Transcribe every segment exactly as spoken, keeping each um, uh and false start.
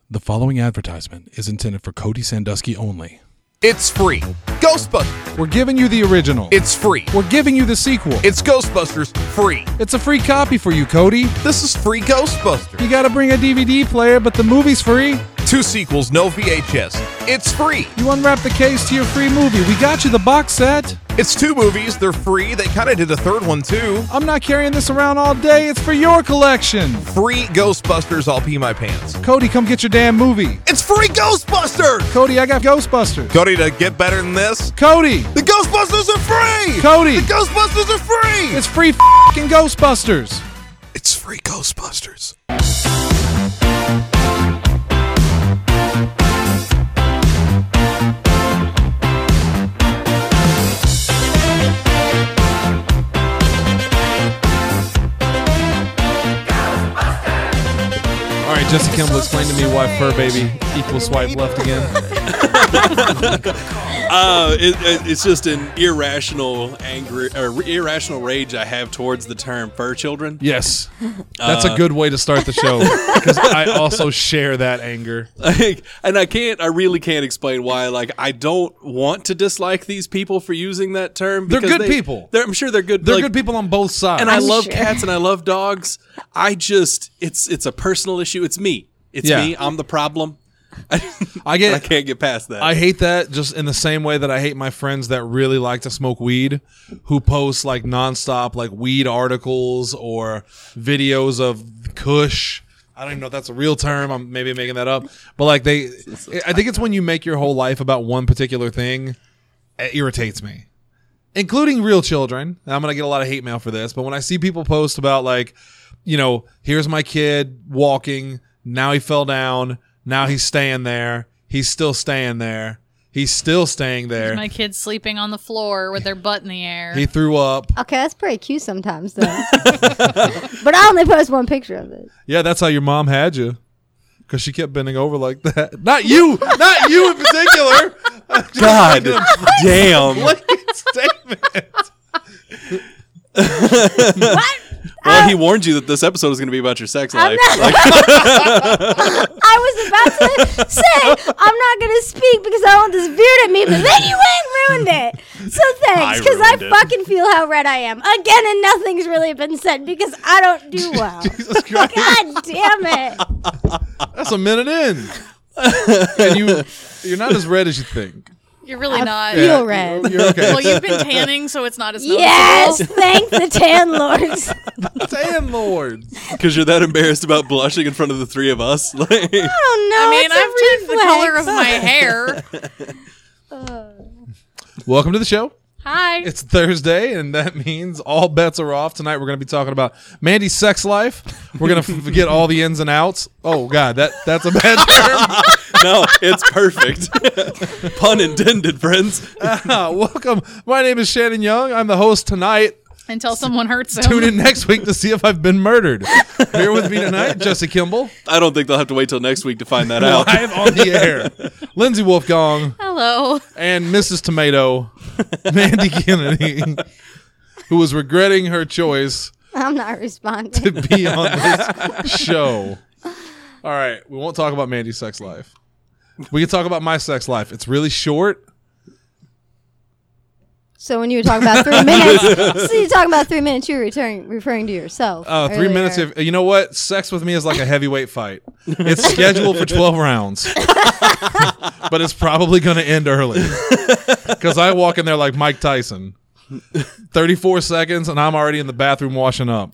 The following advertisement is intended for Cody Sandusky only. It's free. Ghostbusters. We're giving you the original. It's free. We're giving you the sequel. It's Ghostbusters free. It's a free copy for you, Cody. This is free Ghostbusters. You gotta bring a D V D player, but the movie's free. Two sequels, no V H S. It's free. You unwrap the case to your free movie. We got you the box set. It's two movies. They're free. They kind of did a third one, too. I'm not carrying this around all day. It's for your collection. Free Ghostbusters. I'll pee my pants. Cody, come get your damn movie. It's free Ghostbusters. Cody, I got Ghostbusters. Cody, to get better than this, Cody. the Ghostbusters are free. Cody. The Ghostbusters are free. It's free f***ing Ghostbusters. It's free Ghostbusters. All right, Jesse Kimball, explain to me why fur baby equals swipe left again. uh, it, it, it's just an irrational anger or irrational rage I have towards the term fur children. Yes, that's Uh, a good way to start the show because I also share that anger. Like, and I can't, I really can't explain why. Like, I don't want to dislike these people for using that term. They're because good they- people. They're, I'm sure they're good. They're like, good people on both sides. and I I'm love sure. cats and I love dogs. I just, it's it's a personal issue. It's me. It's Yeah. me. I'm the problem. I get. I can't get past that. I hate that just in the same way that I hate my friends that really like to smoke weed who post like nonstop like weed articles or videos of Kush. I don't even know if that's a real term. I'm maybe making that up. But like they I think it's when you make your whole life about one particular thing, it irritates me. Including real children. And I'm going to get a lot of hate mail for this, but when I see people post about like, you know, here's my kid walking, now he fell down, now he's staying there. He's still staying there. He's still staying there. My kids sleeping on the floor with their butt in the air. He threw up. Okay, that's pretty cute sometimes, though. But I only post one picture of it. Yeah, that's how your mom had you. Because she kept bending over like that. Not you! Not you in particular! God damn. Blanket statement. What? Well, he warned you that this episode is going to be about your sex I'm life. not- Like, I was about to say I'm not going to speak because I don't want this beard at me, but then you went and ruined it. So thanks, I because I, ruined it. fucking feel how red I am. Again, and nothing's really been said because I don't do well. Jesus Christ. God damn it. That's a minute in. And you, you're not as red as you think. You're really I not. feel Yeah, red. You're okay. Well, you've been tanning, so it's not as noticeable. Yes, thank the tan lords. Tan lords. because you're that embarrassed about blushing in front of the three of us. Like, I don't know. I mean, it's a I've turned the reflex. color of my hair. Welcome to the show. Hi. It's Thursday, and that means all bets are off. Tonight we're going to be talking about Mandy's sex life. We're going to forget all the ins and outs. Oh, God, that that's a bad term. no, it's perfect. Pun intended, friends. Ah, welcome. My name is Shannon Young. I'm the host tonight. Until someone hurts him. Tune in next week to see if I've been murdered. Here with me tonight, Jesse Kimball. I don't think they'll have to wait till next week to find that out. Live on the air. Lindsay Wolfgong Hello. and Missus Tomato, Mandy Kennedy, who was regretting her choice I'm not responding. to be on this show. All right, we won't talk about Mandy's sex life. We can talk about my sex life. It's really short. So when you were talking about three minutes, so you're talking about three minutes, you're returning, referring to yourself. Uh, three earlier. minutes. Of, you know what? Sex with me is like a heavyweight fight. It's scheduled for twelve rounds, but it's probably going to end early because I walk in there like Mike Tyson. thirty-four seconds, and I'm already in the bathroom washing up.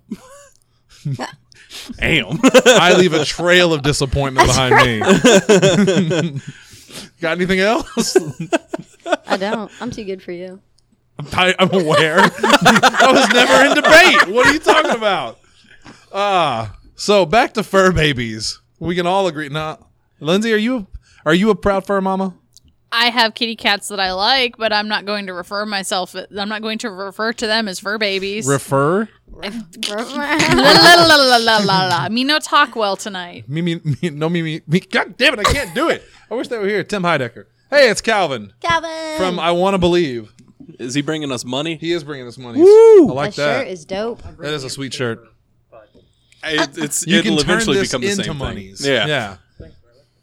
Damn. I leave a trail of disappointment behind me. Got anything else? I don't. I'm too good for you. I, I'm aware. I was never in debate. What are you talking about? Ah, so back to fur babies. We can all agree. Now, Lindsay, are you are you a proud fur mama? I have kitty cats that I like, but I'm not going to refer myself. I'm not going to refer to them as fur babies. Refer la, la, la, la, la, la, la. Me no talk well tonight. me, me, me no me, me me. God damn it! I can't do it. I wish they were here. Tim Heidecker. Hey, it's Calvin Calvin. from I Want to Believe. Is he bringing us money? He is bringing us money. I like that that. shirt is dope. That is a sweet shirt. It, it's, You it'll can turn eventually this become the into same monies. thing. Yeah. Yeah.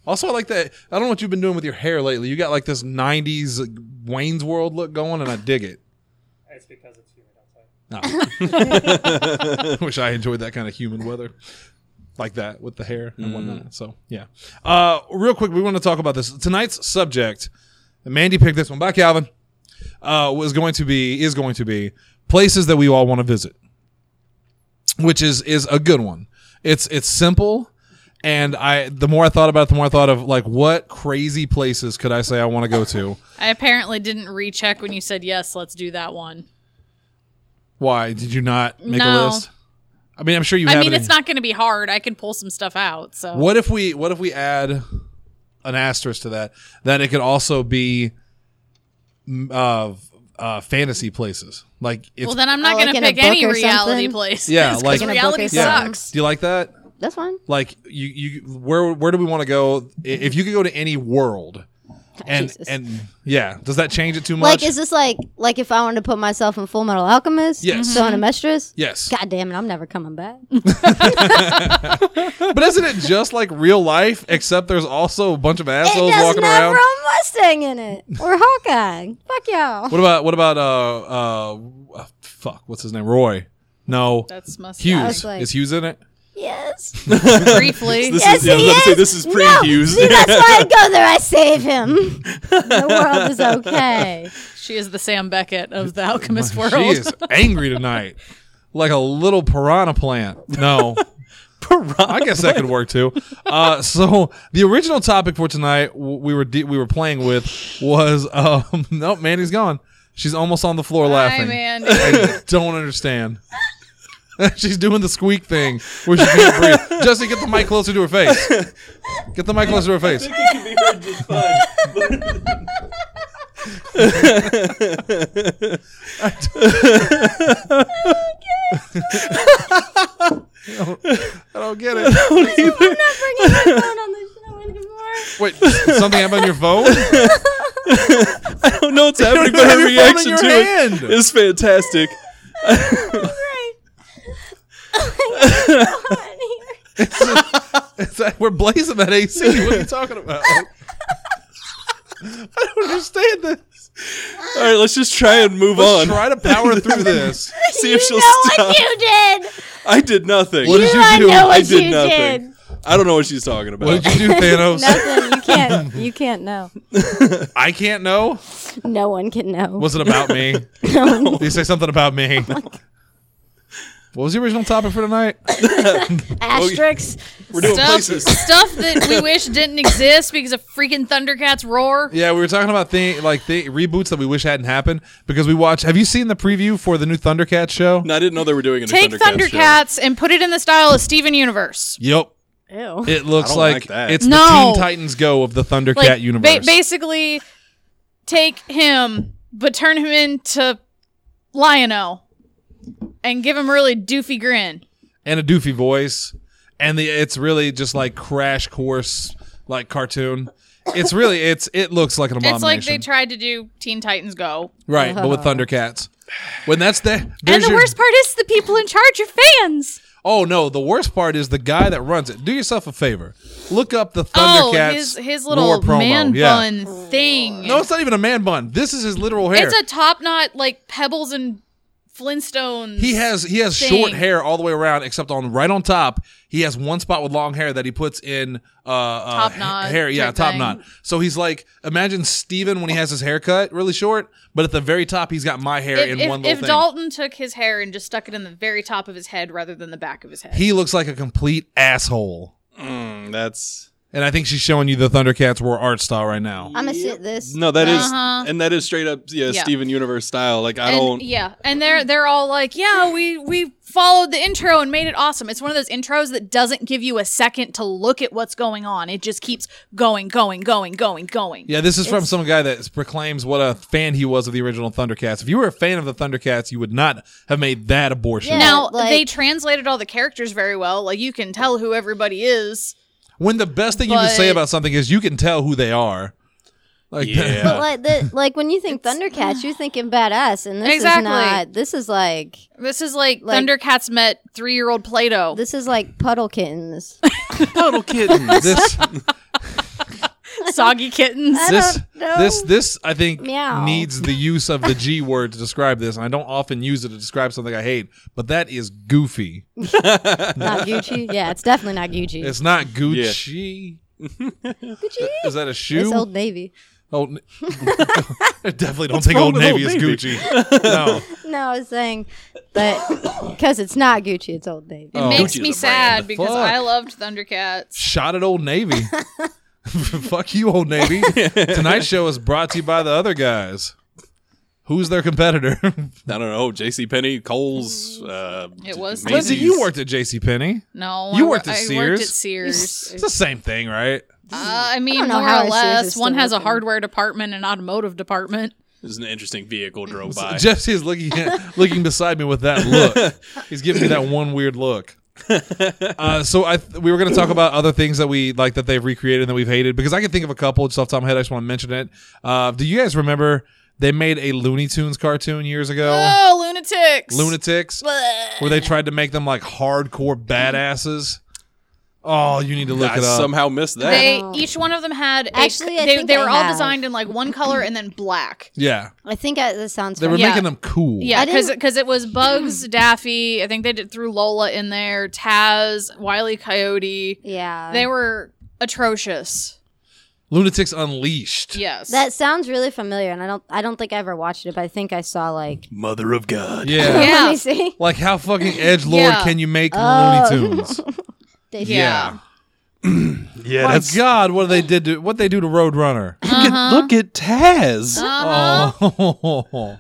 Also, I like that. I don't know what you've been doing with your hair lately. You got like this nineties Wayne's World look going, and I dig it. It's because it's humid outside. No. I wish I enjoyed that kind of human weather. Like that with the hair and whatnot. So, yeah. Uh, real quick, we want to talk about this. Tonight's subject, and Mandy picked this one. Bye, Calvin. Uh, was going to be, is going to be places that we all want to visit, which is is a good one. It's it's simple. And I, the more I thought about it, the more I thought of like, what crazy places could I say I want to go to? I apparently didn't recheck when you said yes. Let's do that one. Why did you not make No. a list? I mean, I'm sure you I have. mean, it it's in- not going to be hard. I can pull some stuff out. So What if we, what if we add an asterisk to that? That it could also be, mm, uh, uh, fantasy places. Like it's. Well, then I'm not Oh, going like to in a pick any book or reality something? place. Yeah, 'Cause like- In a book reality or yeah. something? sucks. Do you like that? That's fine. Like you, you, where, where do we want to go? I- If you could go to any world, and Jesus. and yeah, does that change it too much? Like, is this like like if I wanted to put myself in Full Metal Alchemist? Yes. So in a mistress? Yes. God damn it, I'm never coming back. But isn't it just like real life? Except there's also a bunch of It assholes doesn't walking have around. a Mustang in it. Or Hawkeye. Fuck y'all. What about what about uh uh fuck? What's his name? Roy? No, That's must Hughes. was like- Is Hughes in it? Yes. briefly. This Yes, is, yeah, I was he about to say, is. this is No. pre-Hughes. See, that's why I go there. I save him. The world is okay. She is the Sam Beckett of the Alchemist world. She is angry tonight, like a little piranha plant. No. I guess that could work too. Uh, so the original topic for tonight w- we were de- we were playing with was um, nope, Mandy's gone. She's almost on the floor laughing. Hi, man. I don't understand. She's doing the squeak thing where she can't breathe. Jesse, get the mic closer to her face. Get the mic closer to her face. It can be heard just fine. I don't get it. I'm not bringing my phone on the show anymore. Wait, something happened on your phone? I don't know what's happening, even but have her your phone in reaction your to hand. it is fantastic. Great. Oh my God, it's so hot in here. It's that we're blazing that A C. What are you talking about? I don't understand this. All right, let's just try and move Let's on. try to power through this. See if You she'll know stop. what you did. I did nothing. What did you I do? know what I did you nothing. did. I don't know what she's talking about. What did you do, Thanos? Nothing. You can't. You can't know. I can't know. No one can know. Was it about me? Did you say something about me? What was the original topic for tonight? Asterisks. We're doing Stuff, places. stuff that we wish didn't exist because of freaking Thundercats roar. Yeah, we were talking about thing like the reboots that we wish hadn't happened because we watched. Have you seen the preview for the new Thundercats show? No, I didn't know they were doing a new Take Thundercats, Thundercats and put it in the style of Steven Universe. Yep. Ew. It looks I don't like, like that. it's No. the Teen Titans Go of the Thundercat Like, universe. ba- basically, take him, but turn him into Lion-O and give him a really doofy grin. and a doofy voice, and the it's really just like Crash Course like cartoon. It's really it's it looks like an abomination. It's like they tried to do Teen Titans Go. right, but with Thundercats. When that's the And there's the your- worst part is the people in charge are fans. oh no, the worst part is the guy that runs it. Do yourself a favor, look up the Oh, Thundercats. his his roar little promo. man Yeah. bun thing. No, it's not even a man bun. This is his literal hair. It's a top knot like Pebbles and Flintstones. He has he has thing. short hair all the way around, except on right on top. He has one spot with long hair that he puts in uh, uh Top ha- knot hair. Yeah, type top thing. knot. So he's like, imagine Steven when he has his hair cut really short, but at the very top he's got my hair If, in if, one little if thing. Dalton took his hair and just stuck it in the very top of his head rather than the back of his head. He looks like a complete asshole. Mm, that's And I think she's showing you the Thundercats War art style right now. I'm gonna sit this. no, that is, Uh-huh. and that is straight up, yeah, Yeah. Steven Universe style. Like I and, don't. Yeah, and they're they're all like, yeah, we we followed the intro and made it awesome. It's one of those intros that doesn't give you a second to look at what's going on. It just keeps going, going, going, going, going. Yeah, this is from some guy that proclaims what a fan he was of the original Thundercats. If you were a fan of the Thundercats, you would not have made that abortion. Yeah. Now like- they translated all the characters very well. Like you can tell who everybody is. When the best thing you can say But- about something is you can tell who they are. Like Yeah. But like the like when you think Thundercats, you're thinking badass, and this Exactly. is not. This is like This is like, Like- Thundercats met three-year-old Play-Doh. this is like puddle kittens. Puddle kittens. this Soggy kittens. I This, don't know. this, this, I think Meow. needs the use of the G word to describe this. And I don't often use it to describe something I hate, but that is goofy. Not Gucci. Yeah, it's definitely not Gucci. It's not Gucci. Gucci. Is that a shoe? It's Old Navy. Oh, n- I definitely don't think wrong Old with Navy Old is Navy? Gucci. No. No, I was saying, but because it's not Gucci, it's Old Navy. It Oh. makes Gucci's me a sad brand. because Fuck. I loved Thundercats. Shot at Old Navy. Fuck you, Old Navy. Tonight's show is brought to you by the other guys. Who's their competitor? I don't know. JCPenney, Kohl's. Uh, It was Macy's. Lindsay, you worked at JCPenney. No, You I, worked at I Sears? worked at Sears. It's the same thing, right? Uh, I mean, don't know more how or our Sears less. is One still has a open. hardware department and automotive department. This is an interesting vehicle drove by. Jesse is looking at, looking beside me with that look. He's giving me that one weird look. Uh, so I th- we were going to talk about other things that we like that they've recreated and that we've hated because I can think of a couple just off the top of my head. I just want to mention it. Uh, do you guys remember they made a Looney Tunes cartoon years ago? Oh, lunatics! Lunatics, Bleh. where they tried to make them like hardcore badasses. Oh, you need to look I it up. somehow missed that. They each one of them had a, Actually, I they, think they I were all have. designed in like one color and then black. yeah, I think I, this sounds. they were familiar. Yeah. making them cool. Yeah, I because didn't- it was Bugs, Daffy. I think they did threw Lola in there. Taz, Wile E. Coyote. Yeah, They were atrocious. Lunatics Unleashed. Yes. That sounds really familiar, and I don't. I don't think I ever watched it, but I think I saw like. Mother of God. Yeah. Yeah. Let me see. Like how fucking edgelord Yeah. can you make Oh. Looney Tunes? They- Yeah. Yeah, My that's. God, what they did to what they do to Roadrunner? Look, at, look at Taz. Uh-huh. Oh,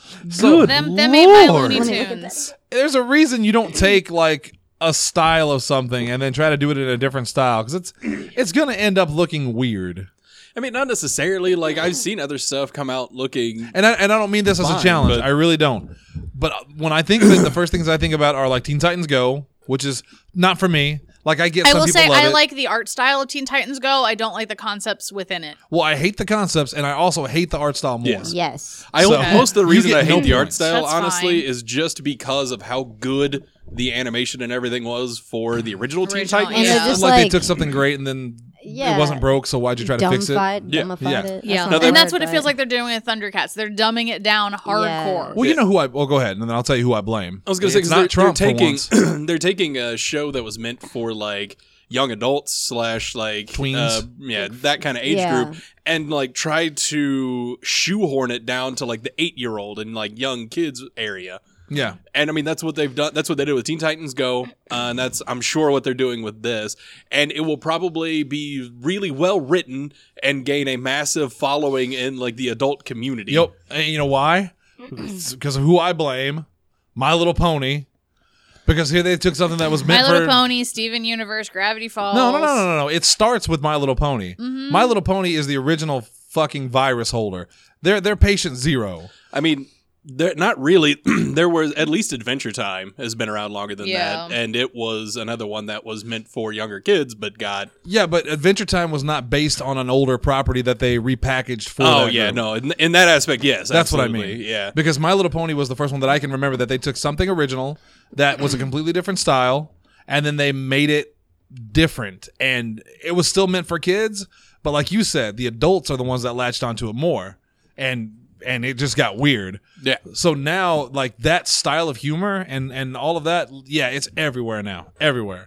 so Them, them made my Lord. Looney Let me look at Tunes. there's a reason you don't take like a style of something and then try to do it in a different style because it's it's gonna end up looking weird. I mean, not necessarily. Like, I've seen other stuff come out looking. And I, and I don't mean this as a Fine, challenge. but- I really don't. But when I think of it, the first things I think about are like Teen Titans Go, which is not for me. Like I get I some will people say love I it. like the art style of Teen Titans Go. I don't like the concepts within it. Well, I hate the concepts and I also hate the art style more. Yes. Yes. I So- most of the You reason get I hate no the art points. style, That's honestly, fine. is just because of how good the animation and everything was for the original Teen Original, Titans. And yeah. they're just like, like, they took something great and then Yeah. it wasn't broke, so why'd you try to fix it? dumbified, Yeah. dumbified Yeah. it. That's Yeah, not No, the and that's word, what it feels but- like they're doing with Thundercats. They're dumbing it down hardcore. Well, you know who I. Well, go ahead, and then I'll tell you who I blame. I was going to say it's 'cause not they're, Trump they're for taking once. they're taking a show that was meant for like young adults slash like Tweens. uh, yeah, that kind of age Yeah. group, and like tried to shoehorn it down to like the eight year old and like young kids area. Yeah, And I mean, that's what they've done. That's what they did with Teen Titans Go. Uh, and that's, I'm sure, what they're doing with this. And it will probably be really well written and gain a massive following in like the adult community. yep. And you know why? Because of who I blame, My Little Pony. Because here they took something that was My meant Little for. Pony, Steven Universe, Gravity Falls. No, no, no, no, no, no. It starts with My Little Pony. Mm-hmm. My Little Pony is the original fucking virus holder. They're they're patient zero. I mean, they're not really. There was at least Adventure Time has been around longer than Yeah. that. And it was another one that was meant for younger kids, but got. Yeah, but Adventure Time was not based on an older property that they repackaged for. Oh, that yeah, group. no. In, in that aspect, yes. That's what I absolutely, mean. Yeah. Because My Little Pony was the first one that I can remember that they took something original that was a completely different style and then they made it different. And it was still meant for kids, but like you said, the adults are the ones that latched onto it more. And and it just got weird. Yeah. So now like that style of humor and and all of that, yeah, it's everywhere now. Everywhere.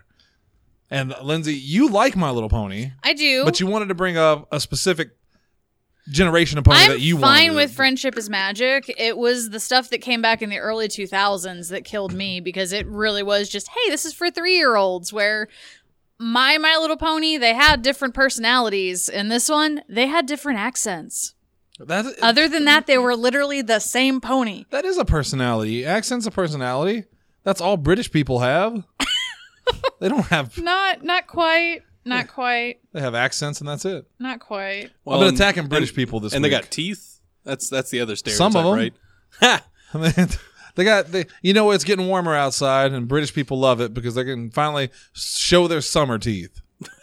And Lindsay, you like My Little Pony, I do. but you wanted to bring up a specific generation of pony I'm that you fine wanted. with Friendship is Magic. It was the stuff that came back in the early two thousands that killed me because it really was just, hey, this is for three-year-olds, where my My Little Pony, they had different personalities. In this one, they had different accents. That, Other than that, they were literally the same pony. that is a personality. Accent's a personality. That's all British people have. They don't have. Not not quite. Not quite. They have accents and that's it. Not quite. I've been and- attacking British and- people this and week. they got teeth. That's that's the other stereotype, Some of 'em. right? Ha! I mean, they got. They, you know, it's getting warmer outside, and British people love it because they can finally show their summer teeth.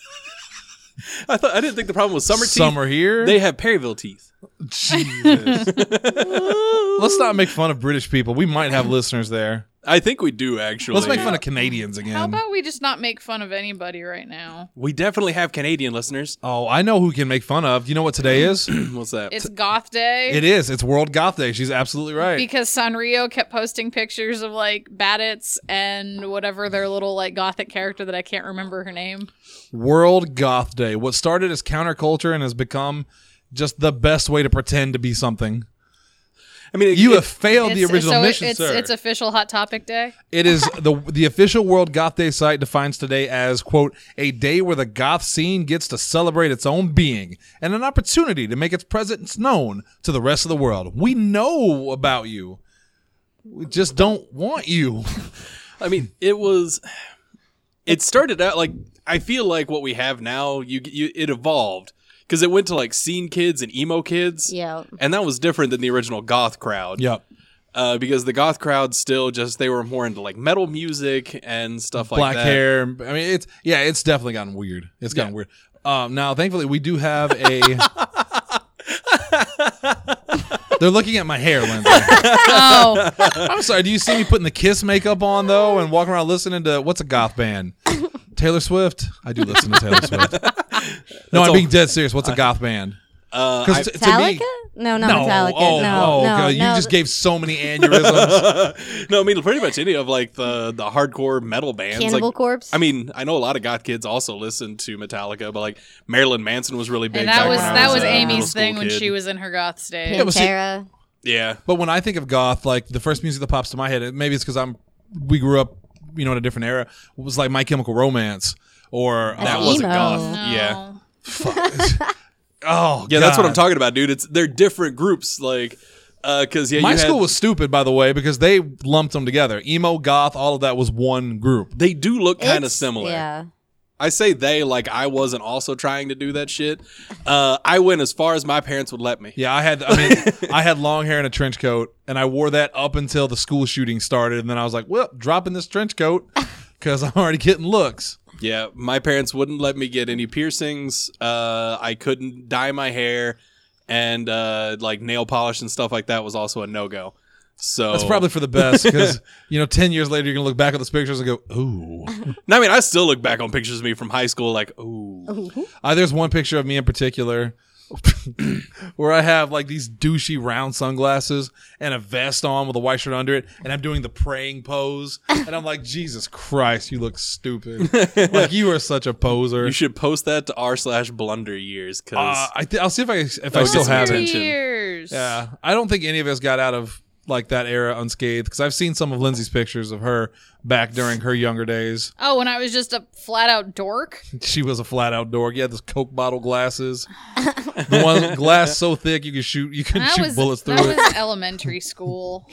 I thought I didn't think the problem was summer teeth. Summer here. They have Perryville teeth. Jesus. Let's not make fun of British people. We might have listeners there. I think we do actually. Let's make fun of Canadians again. How about we just not make fun of anybody right now? We definitely have Canadian listeners. Oh, I know who can make fun of. You know what today is? What's that? It's Goth Day. It is. It's World Goth Day. She's absolutely right. Because Sanrio kept posting pictures of like Badits and whatever their little like gothic character that I can't remember her name. World Goth Day. What started as counterculture and has become just the best way to pretend to be something. I mean, it, You it, have failed the It's- original so mission, it's, sir. It's official Hot Topic Day. It is the the official World Goth Day site defines today as, quote, a day where the goth scene gets to celebrate its own being and an opportunity to make its presence known to the rest of the world. We know about you. We just don't want you. I mean, it was. It started out like I feel like what we have now. You, you it evolved because it went to like scene kids and emo kids. Yeah. And that was different than the original goth crowd. Yep. Uh, because the goth crowd still just they were more into like metal music and stuff like Black that. hair. I mean, it's, yeah, it's definitely gotten weird. It's gotten Yeah. weird. Um, now, thankfully, we do have a. They're looking at my hair, Lindsay. Oh, I'm sorry. Do you see me putting the Kiss makeup on though, and walking around listening to what's a goth band? Taylor Swift. I do listen to Taylor Swift. No, That's I'm all- being dead serious. What's a goth band? Uh, Because I- to, to me, Metallica? No, not no, Metallica. oh, no, oh, no, God, you no. just gave so many aneurysms. no, I mean pretty much any of like the the hardcore metal bands. Cannibal like, Corpse. I mean, I know a lot of goth kids also listen to Metallica, but like Marilyn Manson was really big. and that back was when I that was was a middle Amy's school thing when kid. she was in her goth stage. Yeah, but see- Pantera. Yeah, But when I think of goth, like the first music that pops to my head, and maybe it's because I'm we grew up, you know, in a different era. Was like My Chemical Romance or that Emo. wasn't goth. No. Yeah, oh yeah, that's what God. I'm talking about, dude. It's they're different groups, like because yeah, My you had- school was stupid, by the way, because they lumped them together. Emo, goth, all of that was one group. they do look kind of It's- similar. Yeah. I say they like I wasn't also trying to do that shit. Uh, I went as far as my parents would let me. Yeah, I had. I mean, I had long hair and a trench coat, and I wore that up until the school shooting started, and then I was like, "Well, dropping this trench coat because I'm already getting looks." Yeah, my parents wouldn't let me get any piercings. Uh, I couldn't dye my hair, and uh, like nail polish and stuff like that was also a no go. So That's probably for the best because you know, ten years later, you're gonna look back at those pictures and go, "Ooh." I mean, I still look back on pictures of me from high school like, ooh. Uh, there's one picture of me in particular where I have like these douchey round sunglasses and a vest on with a white shirt under it, and I'm doing the praying pose, and I'm like, Jesus Christ, you look stupid. Like you are such a poser. You should post that to r slash blunder years because Uh, I th- I'll see if I if I was still just have your it. attention. Years. Yeah, I don't think any of us got out of like that era unscathed because I've seen some of Lindsay's pictures of her back during her younger days. Oh, when I was just a flat out dork. She was a flat out dork. You had those Coke bottle glasses, the one glass so thick you could shoot you could That shoot was bullets through that it. was elementary school.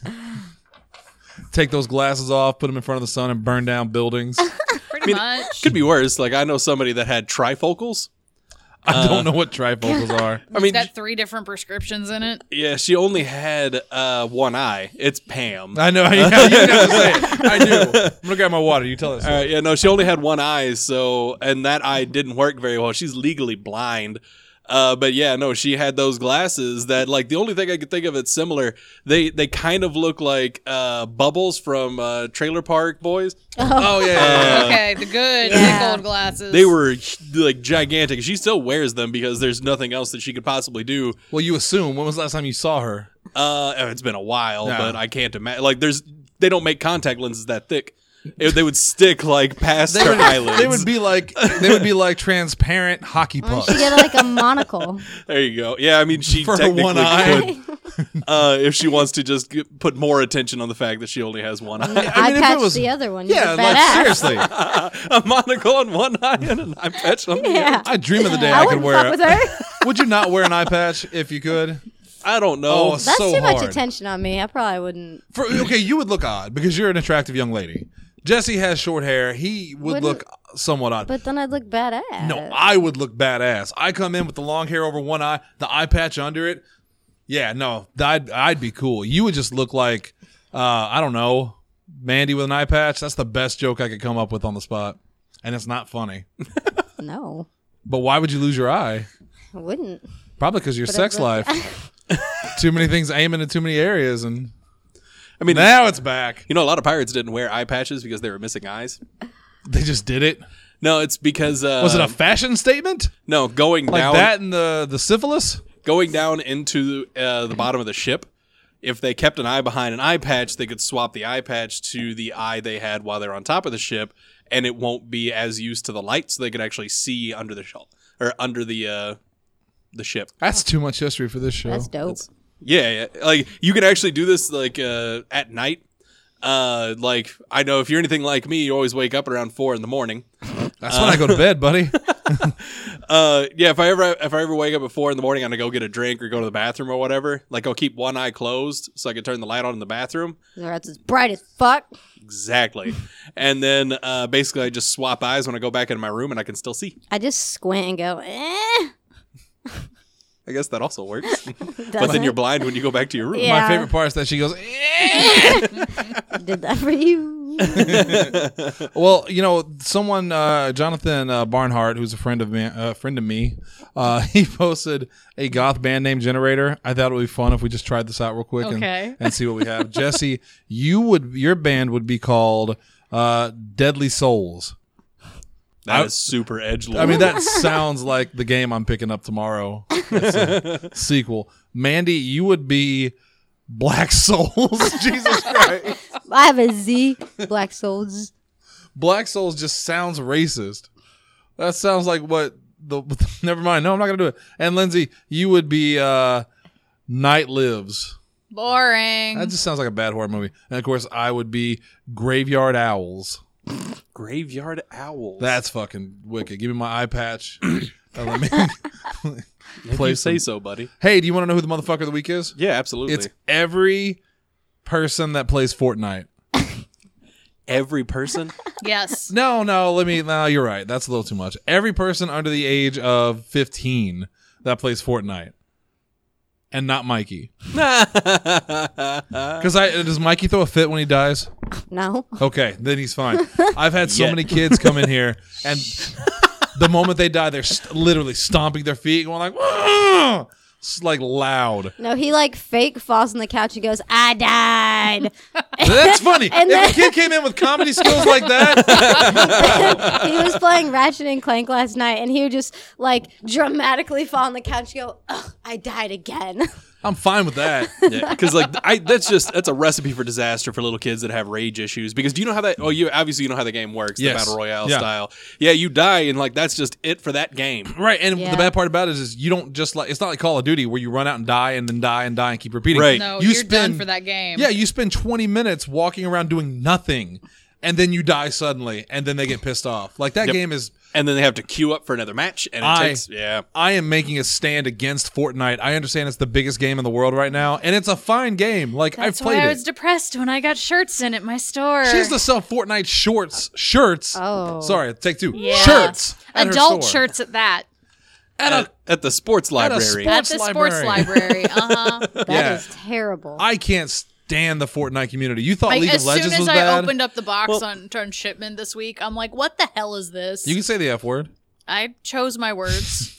Take those glasses off, put them in front of the sun, and burn down buildings. Pretty much. could be worse. Like I know somebody that had trifocals. I don't know what trifocals are. I mean, It's got three different prescriptions in it. yeah, she only had uh, one eye. It's Pam. I know. Yeah, you gotta say it. I do. I'm gonna grab my water. You tell us. All right, yeah, no, she only had one eye, so and that eye didn't work very well. She's legally blind. Uh, but yeah, no, she had those glasses that like the only thing I could think of that's similar. They they kind of look like uh, Bubbles from uh, Trailer Park Boys. Oh yeah. yeah, yeah. Okay, the good Yeah. thick old glasses. They were like gigantic. She still wears them because there's nothing else that she could possibly do. Well, you assume. When was the last time you saw her? Uh, it's been a while, Yeah. but I can't imagine. Like, there's they don't make contact lenses that thick. It, they would stick like past her eyelids. They would be like they would be like transparent hockey Why don't pucks. you get like a monocle? There you go. Yeah, I mean, she For her technically one eye. could, uh, if she wants to just get, put more attention on the fact that she only has one eye. I mean, I if it patched was- the other one. You Yeah, get like badass. seriously. A monocle on one eye and an eye patch on the other. Yeah. I dream of the day I I, could wouldn't wear. fuck with A, her. would you not wear an eye patch if you could? I don't know. Oh, That's so too much hard. attention on me. I probably wouldn't. For, okay, you would look odd because you're an attractive young lady. Jesse has short hair. He would Wouldn't- look somewhat odd. But then I'd look badass. No, I would look badass. I come in with the long hair over one eye, the eye patch under it. Yeah, no, I'd, I'd be cool. You would just look like, uh, I don't know, Mandy with an eye patch. That's the best joke I could come up with on the spot. And it's not funny. No, But why would you lose your eye? I wouldn't. Probably because your But sex I'd life. Too many things aiming in too many areas. And I mean, Now it's back. you know, a lot of pirates didn't wear eye patches because they were missing eyes. They just did it. No, it's because uh, Was it a fashion statement? no going Like down that and the, the syphilis? going down into uh, the bottom of the ship. If they kept an eye behind an eye patch, they could swap the eye patch to the eye they had while they're on top of the ship, and it won't be as used to the light, so they could actually see under the shell or under the uh, the ship. That's too much history for this show. That's dope. Yeah, yeah, like you can actually do this like uh, at night. Uh, like I know if you're anything like me, you always wake up around four in the morning. That's when I go to bed, buddy. Uh, yeah, if I ever if I ever wake up at four in the morning and I go get a drink or go to the bathroom or whatever, like I'll keep one eye closed so I can turn the light on in the bathroom. That's as bright as fuck. Exactly. And then uh, basically I just swap eyes when I go back into my room and I can still see. I just squint and go, eh. I guess that also works. But Does then it? you're blind when you go back to your room. Yeah. My favorite part is that she goes, I did that for you. well, you know, someone, uh, Jonathan uh, Barnhart, who's a friend of me, uh, friend of me, uh, he posted a goth band name generator. I thought it would be fun if we just tried this out real quick Okay. and, and see what we have. Jesse, you would, your band would be called uh, Deadly Souls. That I- is super edgelord. I mean, that sounds like the game I'm picking up tomorrow. That's a sequel. Mandy, you would be Black Souls. Jesus Christ. I have a Z. Black Souls. Black Souls just sounds racist. That sounds like what the. Never mind. No, I'm not gonna do it. And Lindsay, you would be uh, Night Lives. Boring. That just sounds like a bad horror movie. And of course, I would be Graveyard Owls. Graveyard Owls. That's fucking wicked. Give me my eye patch. And let me if play you say some- so, buddy. Hey, do you want to know who the motherfucker of the week is? Yeah, absolutely. It's every person that plays Fortnite. Every person. yes. No, no, let me. No, you're right. That's a little too much. Every person under the age of fifteen that plays Fortnite, and not Mikey. Because I does Mikey throw a fit when he dies? No. Okay, then he's fine. I've had so Yet. many kids come in here, and the moment they die, they're st- literally stomping their feet, going like, "Whoa!" It's like loud. No, he like fake falls on the couch and goes, I died. That's funny. And if then- a kid came in with comedy skills like that, He was playing Ratchet and Clank last night and he would just like dramatically fall on the couch and go, ugh, I died again. I'm fine with that. Yeah, because like I, that's just that's a recipe for disaster for little kids that have rage issues. Because do you know how that? Oh, you obviously you know how the game works, Yes. the battle royale Yeah. style. Yeah, you die and like that's just it for that game. Right, and Yeah. the bad part about it is, is you don't just like it's not like Call of Duty where you run out and die and then die and die and keep repeating. Right. No, you you're spend, done for that game. Yeah, you spend twenty minutes walking around doing nothing, and then you die suddenly, and then they get pissed off. Like that Yep. game is. And then they have to queue up for another match, and it I- takes yeah. I am making a stand against Fortnite. I understand it's the biggest game in the world right now, and it's a fine game. Like That's I've played why I it. was depressed when I got shirts in at my store. She has to sell Fortnite shorts, shirts. Oh. Sorry, take two. Yeah. Shirts. at her Adult store. shirts at that. At a At, at the sports library. sport- At Sports the sports library. library. Uh huh. That is Yeah. terrible. I can't stand the Fortnite community. You thought Like, League as of Legends soon as was I bad? opened up the box Well- on, on shipment this week, I'm like, what the hell is this? You can say the F word. I chose my words.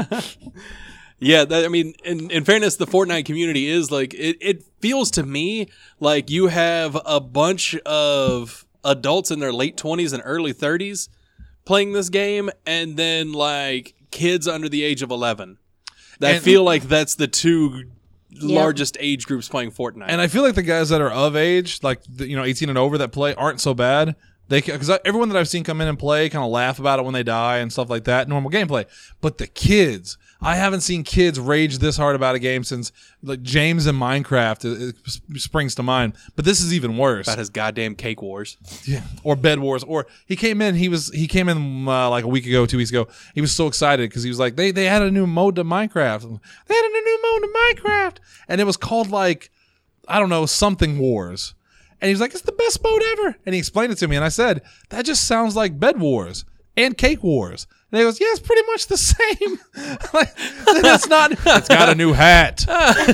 Yeah, that, I mean, in, in fairness, the Fortnite community is like it. It feels to me like you have a bunch of adults in their late twenties and early thirties playing this game, and then like kids under the age of eleven. I And- feel like that's the two largest age groups playing Fortnite. And I feel like the guys that are of age, like the, you know, eighteen and over that play, aren't so bad. They because everyone that I've seen come in and play kind of laugh about it when they die and stuff like that. Normal gameplay, but the kids, I haven't seen kids rage this hard about a game since like James in Minecraft. It, it springs to mind, but this is even worse. about his goddamn cake wars. Yeah, or Bed Wars, or he came in. He was he came in uh, like a week ago, two weeks ago. He was so excited because he was like, they they had a new mode to Minecraft. They had a new mode to Minecraft, and it was called like I don't know something Wars. And he was like, it's the best mode ever. And he explained it to me, and I said, that just sounds like Bed Wars and Cake Wars. And he goes, yeah, it's pretty much the same. Like, it's not. It's got a new hat.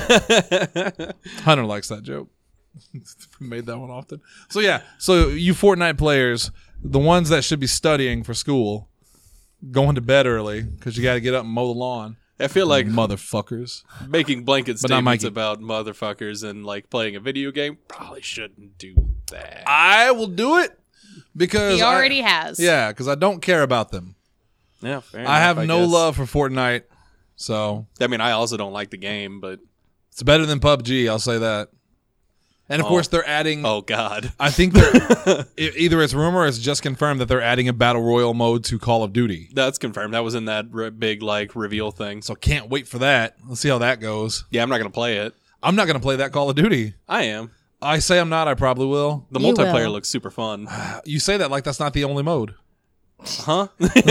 Hunter likes that joke. We made that one often. So yeah, so you Fortnite players, the ones that should be studying for school, going to bed early because you got to get up and mow the lawn. I feel like motherfuckers. making blanket But not statements Mikey. about motherfuckers and like playing a video game probably shouldn't do that. I will do it because He already I, has. Yeah, because I don't care about them. Yeah, fair I enough, have no guess. love for Fortnite, so I mean, I also don't like the game, but it's better than P U B G. I'll say that. And of Oh. course, they're adding. oh god, I think they're e- either it's rumor or it's just confirmed that they're adding a battle royal mode to Call of Duty. that's confirmed. That was in that re- big like reveal thing. So can't wait for that. Let's see how that goes. Yeah, I'm not gonna play it. I'm not going to play that Call of Duty. I am. I say I'm not. I probably will. The You multiplayer will. looks super fun. You say that like that's not the only mode. Huh?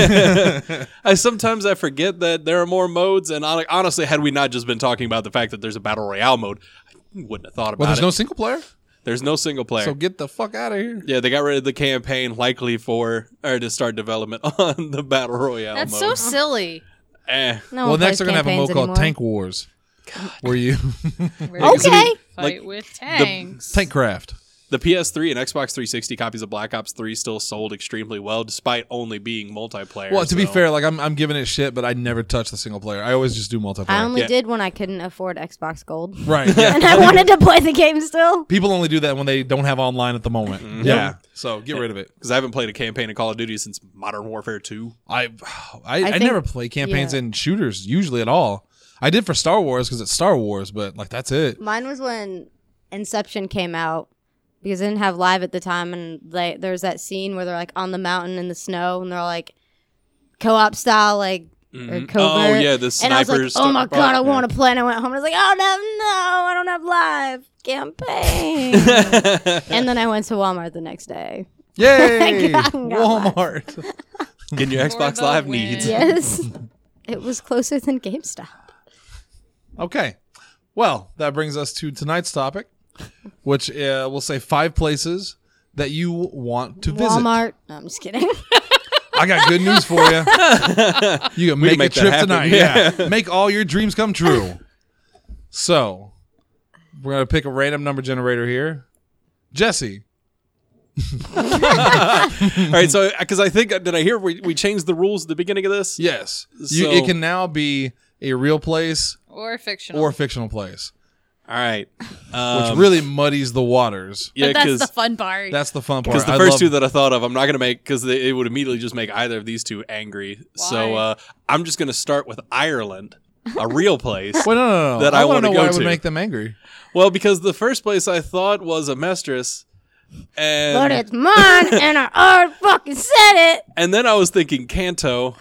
I sometimes I forget that there are more modes, and hon- honestly, had we not just been talking about the fact that there's a battle royale mode, I wouldn't have thought about Well, there's it. no single player. there's no single player. So get the fuck out of here. yeah, they got rid of the campaign, likely for or to start development on the battle royale That's mode. so silly. Eh. No Well, one next plays they're gonna have a campaigns mode called anymore. Tank Wars, where you Okay. Fight Like, with tanks. Tankcraft. The P S three and Xbox three sixty copies of Black Ops three still sold extremely well, despite only being multiplayer. Well, to be so- fair, like I'm, I'm giving it shit, but I never touch the single player. I always just do multiplayer. I only Yeah. did when I couldn't afford Xbox Gold. right? Yeah. And I wanted to play the game still. People only do that when they don't have online at the moment. Yeah. So get rid of it. because I haven't played a campaign in Call of Duty since Modern Warfare two. I I, I, think- never play campaigns yeah. in shooters usually at all. I did for Star Wars because it's Star Wars, but like that's it. Mine was when Inception came out because I didn't have live at the time, and they, there's that scene where they're like on the mountain in the snow, and they're like co-op style, like or covert. Oh, yeah, the And I was like, snipers oh my stuff. god, I Yeah. want to play. And I went home and I was like, oh no, no, I don't have live campaign. And then I went to Walmart the next day. Yay! got- got Walmart. Getting your For Xbox the Live win. needs. Yes, it was closer than GameStop. Okay. Well, that brings us to tonight's topic, which uh, we'll say five places that you want to visit. Walmart. No, I'm just kidding. I got good news for you. You can make, make a that trip happen. tonight. Yeah. Yeah. Make all your dreams come true. So, we're going to pick a random number generator here. Jesse. All right, so because I think did I hear we, we changed the rules at the beginning of this? Yes. You, So- it can now be a real place Or fictional. or a fictional place, All right, which um, really muddies the waters. but yeah, that's because the fun part. That's the fun part. because the I first love- two that I thought of, I'm not gonna make because it would immediately just make either of these two angry. So Why? uh, I'm just gonna start with Ireland, a real place. Wait, no, no, no. that I, I want to wanna know go why it would to. make them angry. Well, because the first place I thought was a mistress, and But it's mine, and I already fucking said it. and then I was thinking Kanto,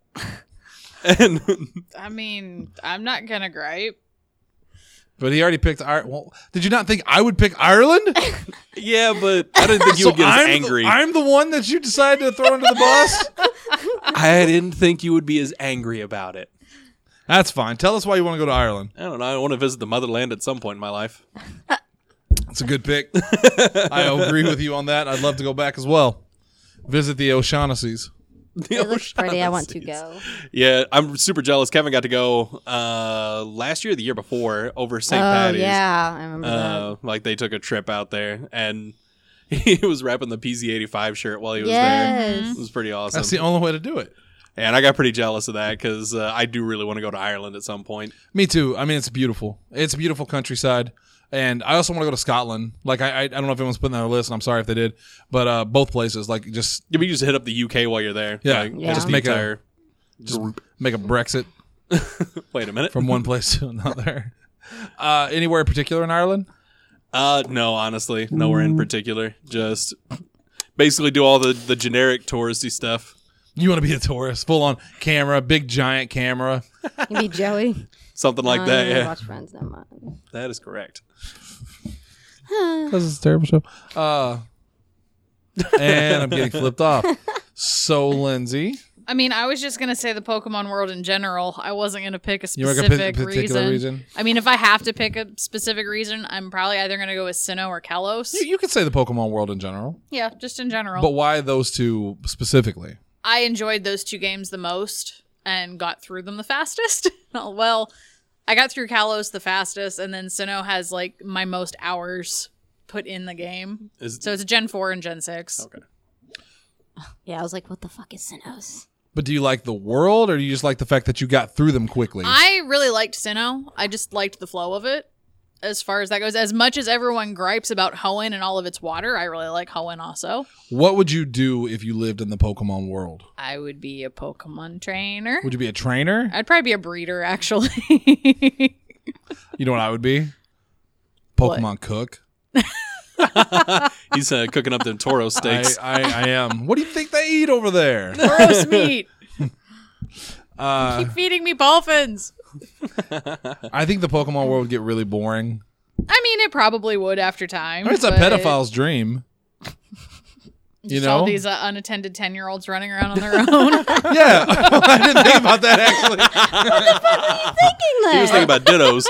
and I mean, I'm not gonna gripe. But he already picked Ireland. Well, did you not think I would pick Ireland? yeah, but I didn't think you So would get as I'm angry. The, I'm the one that you decided to throw under the bus? I didn't think you would be as angry about it. That's fine. Tell us why you want to go to Ireland. I don't know. I want to visit the motherland at some point in my life. It's a good pick. I agree with you on that. I'd love to go back as well. Visit the O'Shaughnessy's. It looks pretty. I want to go. Yeah, I'm super jealous. Kevin got to go uh, last year or the year before over Saint Oh Patty's. yeah, I remember Uh, like they took a trip out there, and he was wrapping the P Z eighty-five shirt while he that. was there. Yes. It was pretty awesome. That's the only way to do it. And I got pretty jealous of that because uh, I do really want to go to Ireland at some point. Me too. I mean, it's beautiful. It's a beautiful countryside. And I also want to go to Scotland. Like, I, I I don't know if anyone's putting that on the list, and I'm sorry if they did. But uh, both places, like, just You can just hit up the U K while you're there. Yeah, Like, Yeah. just Just make the a- entire just make a Brexit Wait a minute. from one place to another. Uh, anywhere in particular in Ireland? Uh, no, honestly, nowhere in particular. Just basically do all the, the generic touristy stuff. You want to be a tourist, full on camera, big giant camera. You be Joey. Something like Oh, that, yeah. yeah. Watch Friends. Never mind. That is correct. This is a terrible show. Uh, and I'm getting flipped off. So, Lindsay, I mean, I was just gonna say the Pokemon world in general. I wasn't gonna pick a You like a specific pa- particular reason. reason? I mean, if I have to pick a specific reason, I'm probably either gonna go with Sinnoh or Kalos. you, you could say the Pokemon world in general. Yeah, just in general. But why those two specifically? I enjoyed those two games the most and got through them the fastest. Well, I got through Kalos the fastest, and then Sinnoh has like my most hours put in the game. Is, So it's Gen four and Gen six. okay. Yeah, I was like, what the fuck is Sinnoh's? But do you like the world, or do you just like the fact that you got through them quickly? I really liked Sinnoh. I just liked the flow of it. As far as that goes, as much as everyone gripes about Hoenn and all of its water, I really like Hoenn also. What would you do if you lived in the Pokemon world? I would be a Pokemon trainer. Would you be a trainer? I'd probably be a breeder, actually. You know what I would be? Pokemon cook. He's uh, cooking up them Toro I, steaks. I, I am. What do you think they eat over there? Gross meat. Uh, Keep feeding me dolphins. I think the Pokemon world would get really boring. I mean, it probably would after time. It's a but pedophile's dream. You just all know? these uh, unattended ten-year-olds running around on their own. Yeah, I didn't think about that actually. Thinking He was thinking that. about dittos.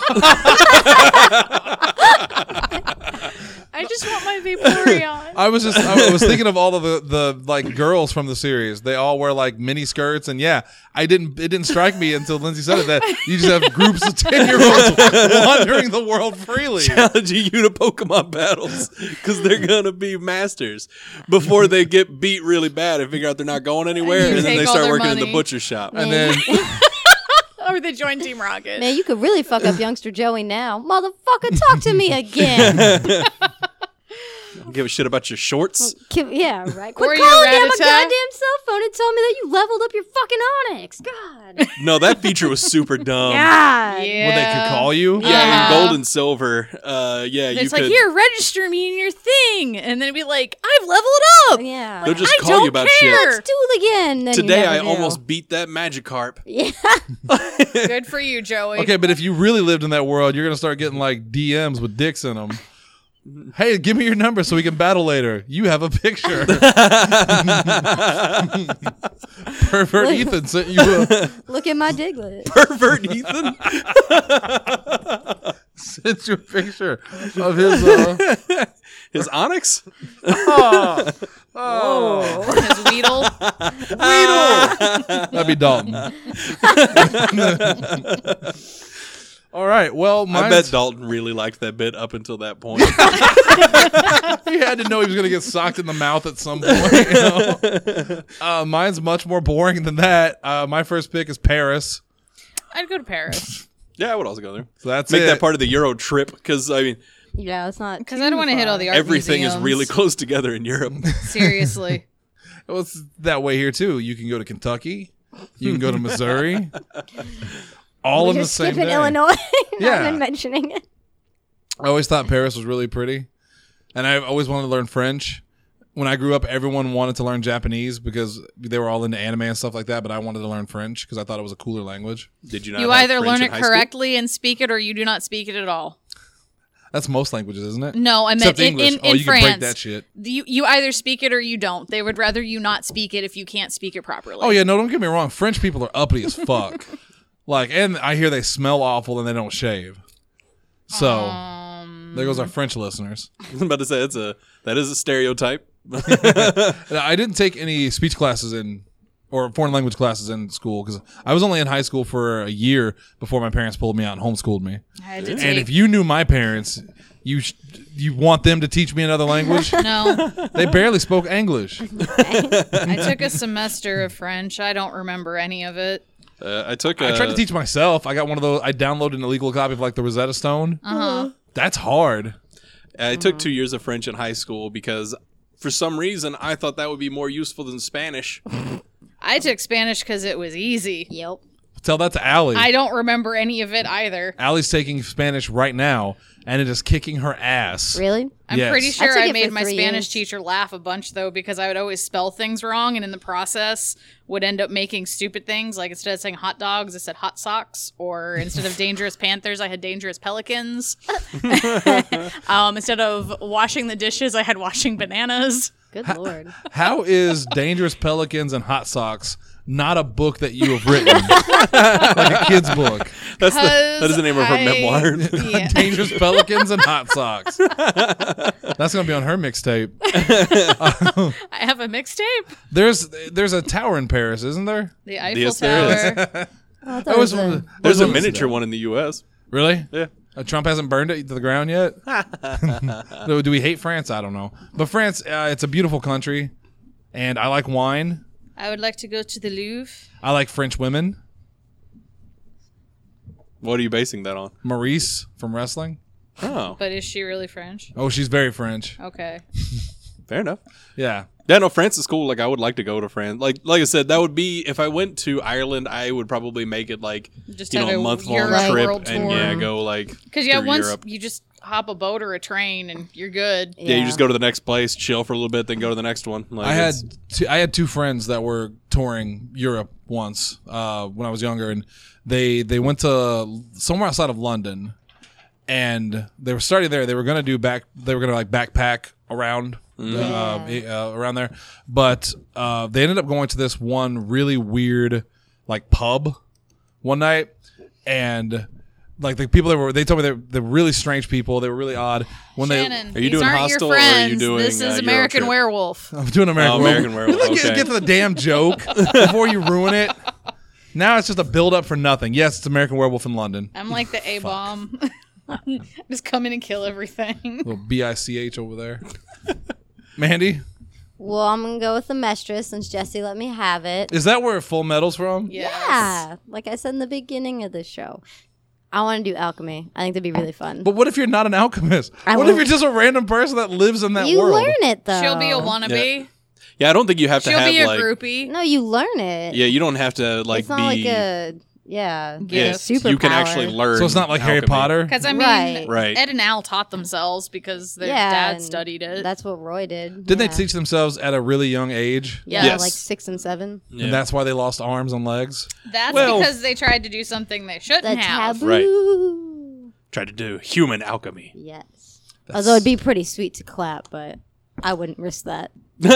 I just want my Vaporeon. I was just I was thinking of all of the, the like girls from the series. They all wear like mini skirts, and yeah, I didn't it didn't strike me until Lindsay said it that you just have groups of ten year olds wandering the world freely. Challenging you to Pokemon battles because they're gonna be masters before they get beat really bad and figure out they're not going anywhere, And you and then take they all start their working in the money. butcher shop. And then Or they join Team Rocket. Man, you could really fuck up youngster Joey now. Motherfucker, talk to me again. Give a shit about your shorts. Ki- yeah, right. Quit Or calling your me on my Rattata. goddamn cell phone and told me that you leveled up your fucking Onyx. God. No, that feature was super dumb. God. Yeah. well, they could call you. Yeah, Uh-huh. in gold and silver. Uh, yeah, And you it's could. like, here, register me in your thing. And then it'd be like, I've leveled up. Yeah. They'll just I call don't you about care. shit. Let's do it again. Then you Today, never I do. almost beat that Magikarp. Yeah. Good for you, Joey. Okay, but if you really lived in that world, you're gonna start getting like D Ms with dicks in them. Hey, give me your number so we can battle later. You have a picture. Pervert Ethan sent you a, Look at my Diglett. Pervert Ethan. sent you a picture of his. Uh, His Onyx? oh, His Weedle. that'd be Dalton. All right. Well, I bet mine's, Dalton really liked that bit up until that point. he had to know he was going to get socked in the mouth at some point. You know? uh, mine's much more boring than that. Uh, my first pick is Paris. I'd go to Paris. Yeah, I would also go there. So that's Make it. that part of the Euro trip because, I mean, Yeah, it's not. Because I don't want to hit all the art everything is museums. really close together in Europe. Seriously. Well, it's that way here too. You can go to Kentucky. You can go to Missouri. All in We're the same skipping day. Illinois. Not Yeah. even mentioning it. I always thought Paris was really pretty, and I always wanted to learn French. When I grew up, everyone wanted to learn Japanese because they were all into anime and stuff like that. But I wanted to learn French because I thought it was a cooler language. Did you not You have either French learn in it high school? correctly and speak it, or you do not speak it at all. That's most languages, isn't it? No, I meant Except in, English. in, oh, in you France. can break that shit. You, you either speak it or you don't. They would rather you not speak it if you can't speak it properly. Oh yeah, no, don't get me wrong. French people are uppity as fuck. Like, and I hear they smell awful and they don't shave. So Um, there goes our French listeners. I was about to say that's a that is a stereotype. I didn't take any speech classes in or foreign language classes in school because I was only in high school for a year before my parents pulled me out and homeschooled me. I had to And take. if you knew my parents, you sh- you want them to teach me another language? no, They barely spoke English. I took a semester of French. I don't remember any of it. Uh, I took. A, I tried to teach myself. I got one of those. I downloaded an illegal copy of like the Rosetta Stone. Uh-huh. That's hard. I took two years of French in high school because, for some reason, I thought that would be more useful than Spanish. I took Spanish because it was easy. Yep. Tell that to Allie. I don't remember any of it either. Allie's taking Spanish right now, and it is kicking her ass. Really? I'm Yes. pretty I sure took I, it made for my three Spanish years. teacher laugh a bunch though because I would always spell things wrong and in the process would end up making stupid things like instead of saying hot dogs I said hot socks or instead of dangerous panthers I had dangerous pelicans. um, instead of washing the dishes I had washing bananas. Good lord. How is Dangerous Pelicans and Hot Socks not a book that you have written? Like a kid's book. That's the, that is the name of her I- memoir. Yeah. Dangerous Pelicans and Hot Socks. That's going to be on her mixtape. I have a mixtape. There's there's a tower in Paris, isn't there? The Eiffel Yes, there is. Tower. Oh, I thought I it was, was a- I was There's a listening to miniature that. one in the U S. Really? Yeah. Uh, Trump hasn't burned it to the ground yet? do, do we hate France? I don't know. But France, uh, it's a beautiful country, and I like wine. I would like to go to the Louvre. I like French women. What are you basing that on? Maurice from wrestling. Oh, But is she really French? Oh, she's very French. Okay. fair enough. Yeah. Yeah, no, France is cool. Like, I would like to go to France. Like, like I said, that would be if I went to Ireland. I would probably make it like Just you know have a a month long Europe trip world and tour. yeah, go like Because yeah, through once Europe. you just hop a boat or a train and you're good. Yeah, you just go to the next place, chill for a little bit, then go to the next one. Like, I had it's- two, I had two friends that were touring Europe once uh, when I was younger, and they they went to somewhere outside of London, and they were starting there. They were gonna do back. They were gonna like backpack around the, uh, uh, around there, but uh, they ended up going to this one really weird like pub one night, and. Like the people that were, they told me they're, they're really strange people. They were really odd. When Shannon, Are you these doing aren't Hostel your or are you friends. doing, This uh, is Euro American Trip? Werewolf. they, I'm doing American Oh, Werewolf. American Werewolf, Let me get, okay. get to the damn joke before you ruin it. Now it's just a build up for nothing. Yes, it's American Werewolf in London. I'm like the A bomb. Just come in and kill everything. Little B I C H over there. Mandy, Well, I'm gonna go with the Mistress since Jesse let me have it. is that where Full Metal's from? Yes. Yeah, like I said in the beginning of the show, I want to do alchemy. I think that'd be really fun. But what if you're not an alchemist? I what if won't- you're just a random person that lives in that you world? learn it though. She'll be a wannabe. Yeah, I don't think you have to She'll have be a like. groupie. No, you learn it. Yeah, you don't have to like it's not be. like a yeah. yeah, a superpower. you can actually learn. So it's not like Harry alchemy. Potter. Because I mean, Right. Right. Ed and Al taught themselves because their Yeah, dad and studied it. That's what Roy did. Didn't yeah. they teach themselves at a really young age? Yeah, Yes. like six and seven. Yeah. And that's why they lost arms and legs? That's Well- because they tried to do something they shouldn't The have. taboo. Try to do human alchemy. Yes. Although it'd be pretty sweet to clap, but I wouldn't risk that.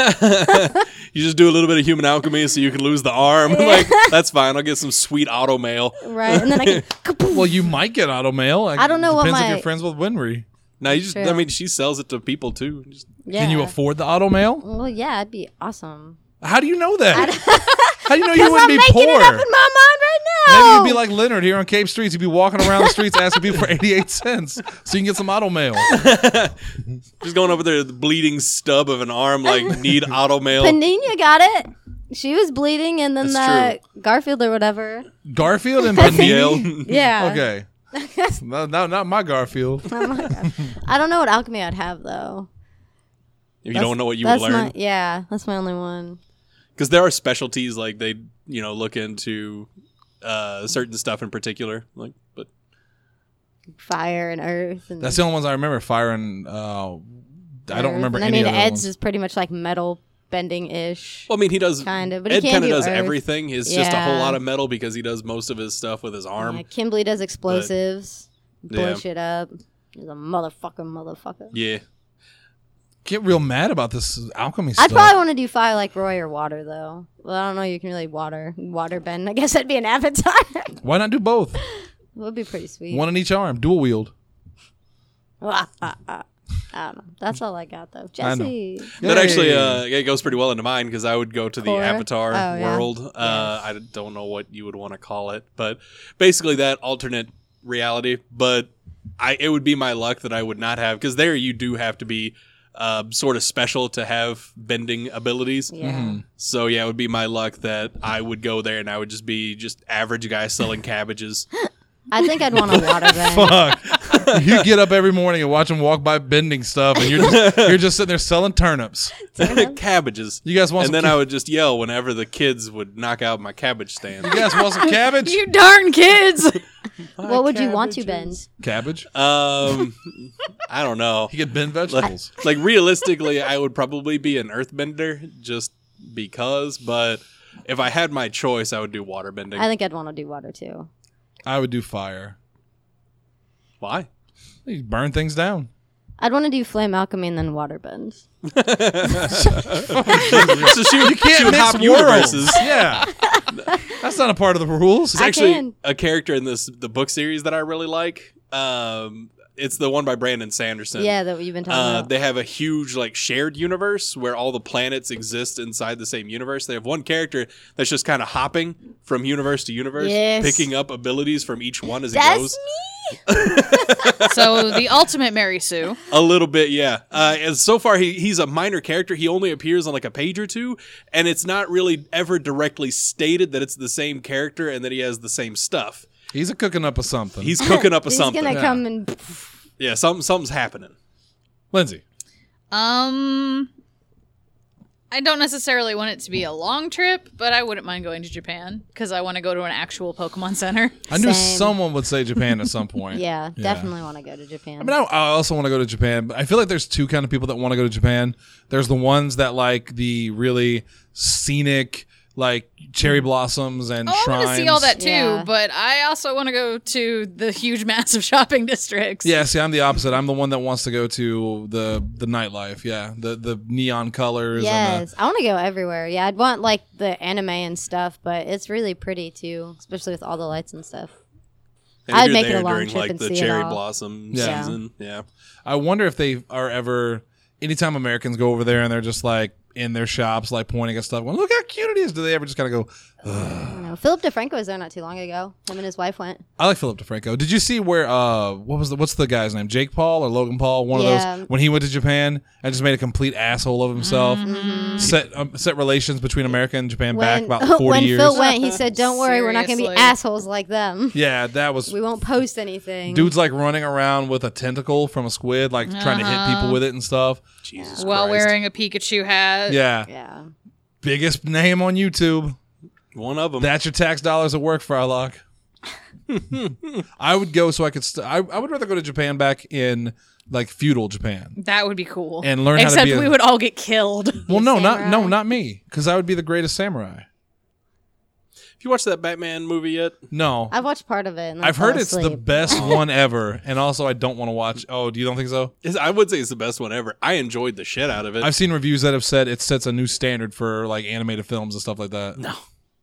You just do a little bit of human alchemy so you can lose the arm. Like that's fine. I'll get some sweet auto mail. Right, and then I can. kapoof. Well, you might get auto mail. Like, I don't know what Depends if my- you're friends with Winry. Now you just. True. I mean, she sells it to people too. Just, yeah. Can you afford the auto mail? Well, yeah, it'd be awesome. How do you know that? How do you know you Because wouldn't I'm be making poor? it up in my mind right now. Maybe you'd be like Leonard here on Cape Streets. You'd be walking around the streets asking people for eighty-eight cents so you can get some auto mail. just going over there, the bleeding stub of an arm. Like need auto mail. Panina got it. She was bleeding, and then That's that Garfield or whatever. Garfield and Yale. Panini? Yeah. Okay. no, no, not my Garfield. Oh my God. I don't know what alchemy I'd have though. You That's- don't know what you would that's learn. My, yeah, that's my only one. Because there are specialties like they, you know, look into uh, certain stuff in particular. Like, but Fire and earth. And That's the only ones I remember. Fire and uh, I don't earth. remember And any I mean, of the Ed's ones. is pretty much like metal bending ish. well, I mean, he does Kind of, but he Ed can kind of do does earth. everything. It's just a whole Yeah. lot of metal because he does most of his stuff with his arm. Yeah, Kimberly does explosives. Blow Yeah. shit up. He's a motherfucker, motherfucker. Yeah. Get real mad about this alchemy I'd stuff. probably want to do fire like Roy or water though. Well, I don't know. You can really water water bend. I guess that'd be an avatar. Why not do both? It would be pretty sweet. One in each arm, dual wield. Ah, ah, ah. I don't know. That's all I got though. I know. Jesse. That actually Yay. uh, it goes pretty well into mine because I would go to the Core? Avatar Oh, yeah. world. Uh, I don't know what you would want to call it, but basically that alternate reality. But I it would be my luck that I would not have because there you do have to be uh, sort of special to have bending abilities. Yeah. Mm-hmm. So yeah, it would be my luck that I would go there and I would just be just average guy selling cabbages. I think I'd want a water bend. Fuck. You get up every morning and watch them walk by bending stuff, and you're just, you're just sitting there selling turnips. Cabbages. You guys want and some then ca- I would just yell whenever the kids would knock out my cabbage stand. You guys want some cabbage? You darn kids! What would you want to bend? Cabbage? Um, I don't know. You get bend Like, vegetables. like realistically, I would probably be an earthbender just because. But if I had my choice, I would do waterbending. I think I'd want to do water too. I would do fire. Why? You burn things down. I'd want to do flame alchemy and then water bend. So she would, You can't she would mix hop worlds. universes. Yeah. That's not a part of the rules. There's I actually can. a character in this the book series that I really like. Um, it's the one by Brandon Sanderson. Yeah, that you've been talking Uh, about. they have a huge like shared universe where all the planets exist inside the same universe. They have one character that's just kind of hopping from universe to universe, Yes. picking up abilities from each one as he That's goes. So the ultimate Mary Sue. A little bit, yeah. Uh, and so far, he, he's a minor character. He only appears on like a page or two, and it's not really ever directly stated that it's the same character and that he has the same stuff. He's a cooking up of something. He's cooking up a He's something. gonna Yeah. come and Yeah, something something's happening. Lindsay. Um, I don't necessarily want it to be a long trip, but I wouldn't mind going to Japan because I want to go to an actual Pokemon Center. I knew Same. someone would say Japan at some point. yeah, definitely want to go to Japan. I mean, I, I also want to go to Japan, but I feel like there's two kind of people that want to go to Japan. There's the ones that like the really scenic, like cherry blossoms and Oh, I shrines. want to see all that too, Yeah. but I also want to go to the huge, massive shopping districts. Yeah, see, I'm the opposite. I'm the one that wants to go to the the nightlife. Yeah, the the neon colors. And yes, I want to go everywhere. Yeah, I'd want like the anime and stuff, but it's really pretty too, especially with all the lights and stuff. And I'd you're make it a there long during trip like and the see it cherry all. blossom Yeah. season. Yeah. the, I wonder if they are ever. Anytime Americans go over there and they're just like in their shops, like pointing at stuff, going, "Look how cute it is." Do they ever just kind of go? I don't know. Philip DeFranco was there not too long ago. Him and his wife went. I like Philip DeFranco. Did you see where uh what was the what's the guy's name? Jake Paul or Logan Paul? One Yeah. of those when he went to Japan and just made a complete asshole of himself. Set um, set relations between America and Japan back When, about forty when years. Phil went, he said, "Don't worry, we're not going to be Seriously. assholes like them. Yeah, that was We won't post anything." dude's like running around with a tentacle from a squid, like trying to hit people with it and stuff. Jesus While Christ. wearing a Pikachu hat. Yeah. Yeah. Biggest name on YouTube. One of them. That's your tax dollars at work, Frylock. I would go so I could. St- I I would rather go to Japan back in like feudal Japan. That would be cool. And learn how to Except be a- we would all get killed. Well, no, not samurai? no, not me, because I would be the greatest samurai. Have you watched that Batman movie yet? No, I've watched part of it. And I I've fell heard it's the asleep. best one ever, and also I don't want to watch. Oh, do you don't think so? It's- I would say it's the best one ever. I enjoyed the shit out of it. I've seen reviews that have said it sets a new standard for like animated films and stuff like that. No.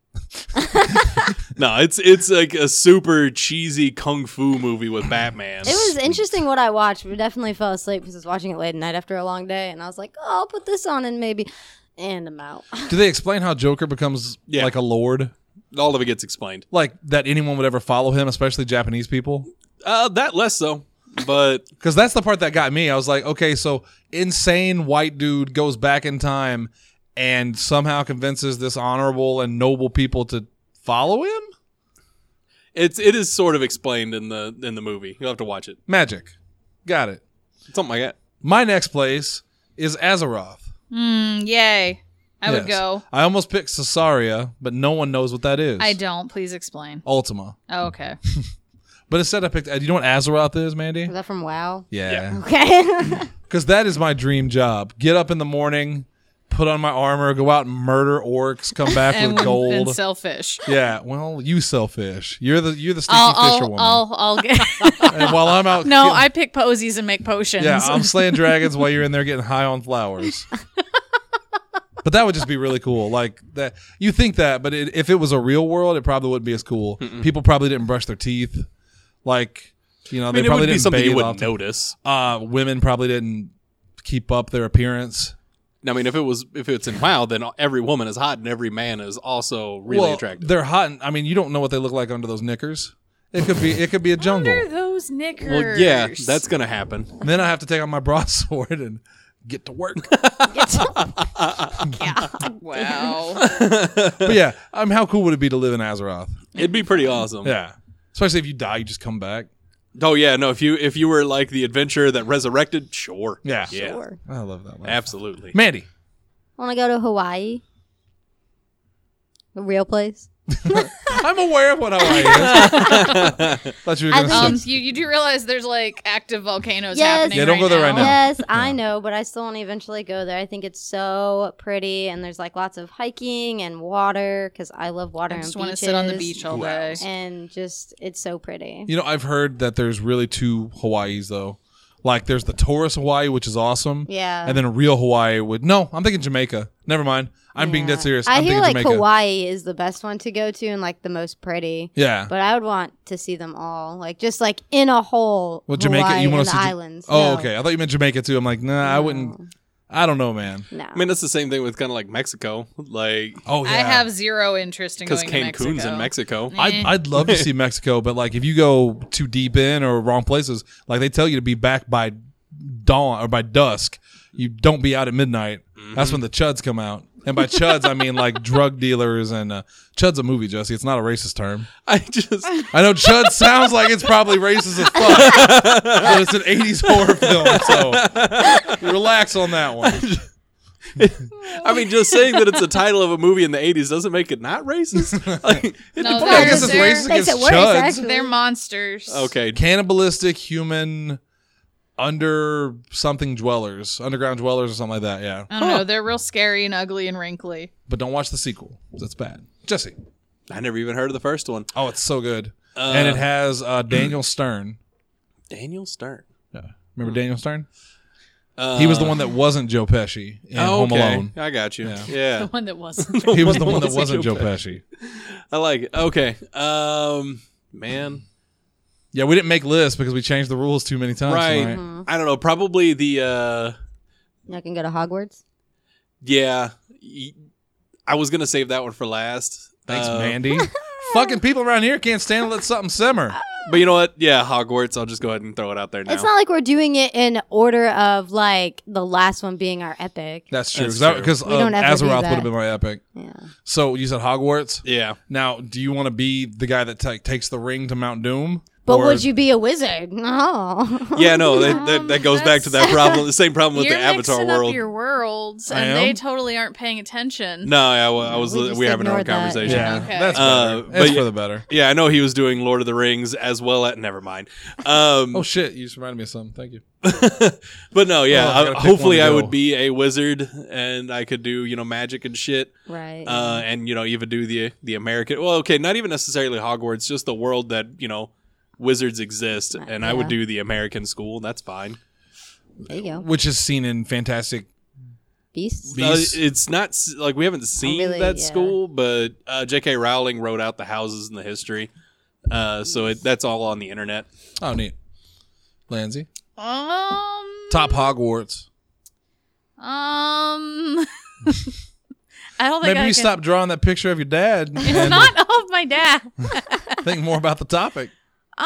No, it's it's like a super cheesy kung fu movie with Batman. It was interesting what I watched. We definitely fell asleep because I was watching it late at night after a long day, and I was like, "Oh, I'll put this on and maybe," and I'm out. Do they explain how Joker becomes Yeah. like a lord? All of it gets explained. Like that anyone would ever follow him, especially Japanese people? Uh, that less so, but Because that's the part that got me. I was like, okay, so insane white dude goes back in time and somehow convinces this honorable and noble people to follow him? it's it is sort of explained in the in the movie. You'll have to watch it. Magic. Got it. Something like that. My next place is Azeroth. Mm, yay. I would Yes. go. I almost picked Cesaria, but no one knows what that is. I don't. Please explain. Ultima. Oh, okay. But instead I picked, uh, do you know what Azeroth is, Mandy? Is that from WoW? Yeah. Okay. Because that is my dream job. Get up in the morning, put on my armor, go out and murder orcs, come back and, with gold. and sell fish. Yeah, well, you sell fish. You're the you're the stinky I'll, fisher I'll, woman. I'll, I'll get. And while I'm out, No, kill- I pick posies and make potions. yeah, I'm slaying dragons while you're in there getting high on flowers. But that would just be really cool. Like that, you think that, but it, if it was a real world, it probably wouldn't be as cool. People probably didn't brush their teeth. Like, you know, I they mean, it probably would be didn't something bathe you wouldn't often. notice. Uh, women probably didn't keep up their appearance. I mean, if it was if it's in WoW, then every woman is hot and every man is also really Well, attractive. They're hot. And, I mean, you don't know what they look like under those knickers. It could be. It could be a jungle. Under those knickers. Well, yeah, that's gonna happen. And then I have to take out my broadsword and get to work. Wow. But yeah, I mean, how cool would it be to live in Azeroth? It'd be pretty awesome. Yeah, especially if you die, you just come back. Oh yeah, no. If you if you were like the adventurer that resurrected, sure. Yeah. Yeah. Sure. I love that. Life. Absolutely. Mandy, I want to go to Hawaii. A real place. I'm aware of what Hawaii is. Thought you were I gonna think Um, say. you, you do realize there's like active volcanoes Yes. happening Yeah, don't right go there right now. Yes, I Yeah. know, but I still want to eventually go there. I think it's so pretty, and there's like lots of hiking and water because I love water I and just beaches. want to sit on the beach all day. and just it's so pretty. You know, I've heard that there's really two Hawaiis though. Like, there's the tourist Hawaii, which is awesome. Yeah. And then real Hawaii would. No, I'm thinking Jamaica. Never mind. I'm being Yeah. dead serious. I I'm hear thinking like Jamaica. Hawaii is the best one to go to and like the most pretty. Yeah. But I would want to see them all, like just like in a whole. Well, Jamaica. Hawaii You want and to the see? Ja- islands? Oh, No. okay. I thought you meant Jamaica too. I'm like, nah, I No. wouldn't. I don't know, man. No. I mean, that's the same thing with kind of like Mexico. Like, Oh yeah, I have zero interest in because going to Cancun's Mexico. in Mexico. I'd, Eh. I'd love to see Mexico, but like if you go too deep in or wrong places, like they tell you to be back by dawn or by dusk. You don't be out at midnight. That's when the chuds come out. And by chuds, I mean like drug dealers and uh, chud's a movie, Jesse. It's not a racist term. I just, I know chud sounds like it's probably racist as fuck, but it's an eighties horror film, so relax on that one. I mean, just saying that it's a title of a movie in the eighties doesn't make it not racist. Like, it No, Well, I guess it's they're- racist Makes against it worse, chuds. actually. They're monsters. okay, Cannibalistic human under something dwellers, underground dwellers or something like that, yeah. I don't know. They're real scary and ugly and wrinkly. But don't watch the sequel. That's bad. Jesse. I never even heard of the first one. Oh, it's so good. Uh, and it has uh, Daniel Stern. Daniel Stern. Yeah. Remember Daniel Stern? Uh, He was the one that wasn't Joe Pesci in oh, Home okay. Alone. I got you. Yeah. Yeah, The one that wasn't. He was the one that Wasn't wasn't Joe Joe Pesci. I like it. Okay, um, man, Yeah, we didn't make lists because we changed the rules too many times right? tonight. I don't know. Probably the uh, I can go to Hogwarts. yeah. y- I was gonna save that one for last. Thanks, Uh, Mandy. Fucking people around here can't stand to let something simmer. But you know what? Yeah, Hogwarts. I'll just go ahead and throw it out there now. It's not like we're doing it in order of like the last one being our epic. That's true. That's Because true. uh, We don't ever do Azeroth would that. have been my epic. Yeah. So you said Hogwarts. yeah. Now, do you want to be the guy that ta takes the ring to Mount Doom? But Or- would you be a wizard? No. Yeah, no, that, that, that goes back to that problem. The same problem with You're the Avatar mixing world. up your worlds, I and they am? totally aren't paying attention. No, I, wa- I was. we We, just we having our own ignored that. conversation. Yeah, Okay. that's Uh, better. but It's yeah- for the better. Yeah, I know he was doing Lord of the Rings as well. At never mind. Um, Oh shit! You just reminded me of something. Thank you. but no, yeah. Oh, I gotta I- pick hopefully, one I to would go. be a wizard, and I could do you know magic and shit. Right. Uh, and you know even do the the American. Well, okay, not even necessarily Hogwarts, just the world that you know wizards exist, and I would yeah. do the American school. That's fine. there you go. Which is seen in Fantastic. Beasts. Uh, Beasts. it's not s- like we haven't seen really, that yeah. school, but uh, J K. Rowling wrote out the houses and the history, uh, so it, that's all on the internet. Oh, neat. Lansy. Um. Top Hogwarts. Um. I don't think Maybe I you can. stop drawing that picture of your dad It's and not of my dad. think more about the topic. Um.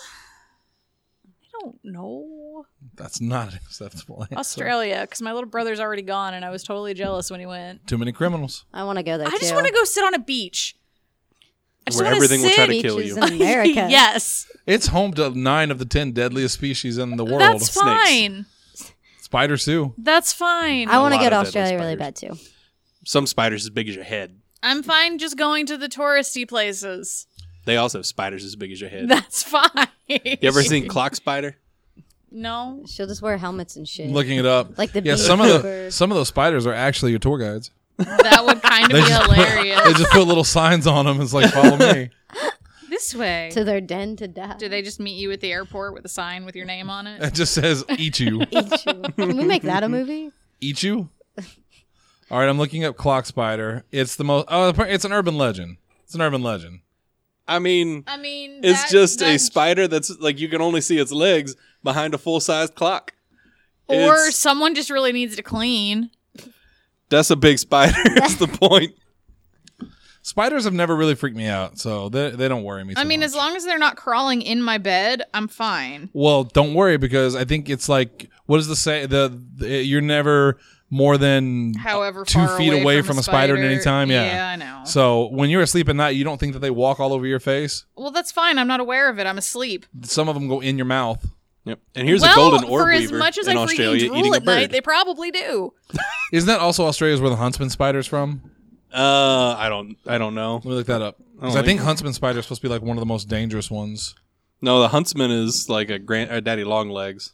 I don't know. That's not an acceptable answer. Australia, because my little brother's already gone, and I was totally jealous when he went. Too many criminals. I want to go there I too. just want to go sit on a beach. I just Where wanna everything will try to sit. kill Beaches you. in America. Yes, It's home to nine of the ten deadliest species in the world. that's snakes. fine. Spiders too. That's fine. I want to lot go to of deadly Australia really bad spiders. too. Some spiders as big as your head. I'm fine just going to the touristy places. They also have spiders as big as your head. That's fine. You ever seen clock spider? No. She'll just wear helmets and shit. Looking it up. Like the yeah, some of the beekeepers. some of those spiders are actually your tour guides. That would kind of They be just put- hilarious. They just put little signs on them. It's like follow me. This way. to their den to die. Do they just meet you at the airport with a sign with your name on it? It just says eat you. Eat you. Can we make that a movie? Eat you. All right, I'm looking up clock spider. It's the most. Oh, it's an urban legend. It's an urban legend. I mean, I mean, it's that- just a that- spider that's like you can only see its legs behind a full sized clock. Or It's- someone just really needs to clean. That's a big spider. That's the point. Spiders have never really freaked me out, so they they don't worry me. I too mean, much. as long as they're not crawling in my bed, I'm fine. Well, don't worry because I think it's like what does the say the, the you're never more than However, two far feet away from, from a spider at any time. Yeah. Yeah, I know. So when you're asleep at night, you don't think that they walk all over your face. Well, that's fine. I'm not aware of it. I'm asleep. Some of them go in your mouth. Yep. And here's well, a golden orb for as weaver much as in I Australia freaking drool eating a at night, bird. they probably do. Isn't that also Australia's where the huntsman spider's from? Uh, I don't, I don't know. Let me look that up. Because Oh, I think yeah. huntsman spider is supposed to be like one of the most dangerous ones. No, the huntsman is like a grand, a daddy long legs.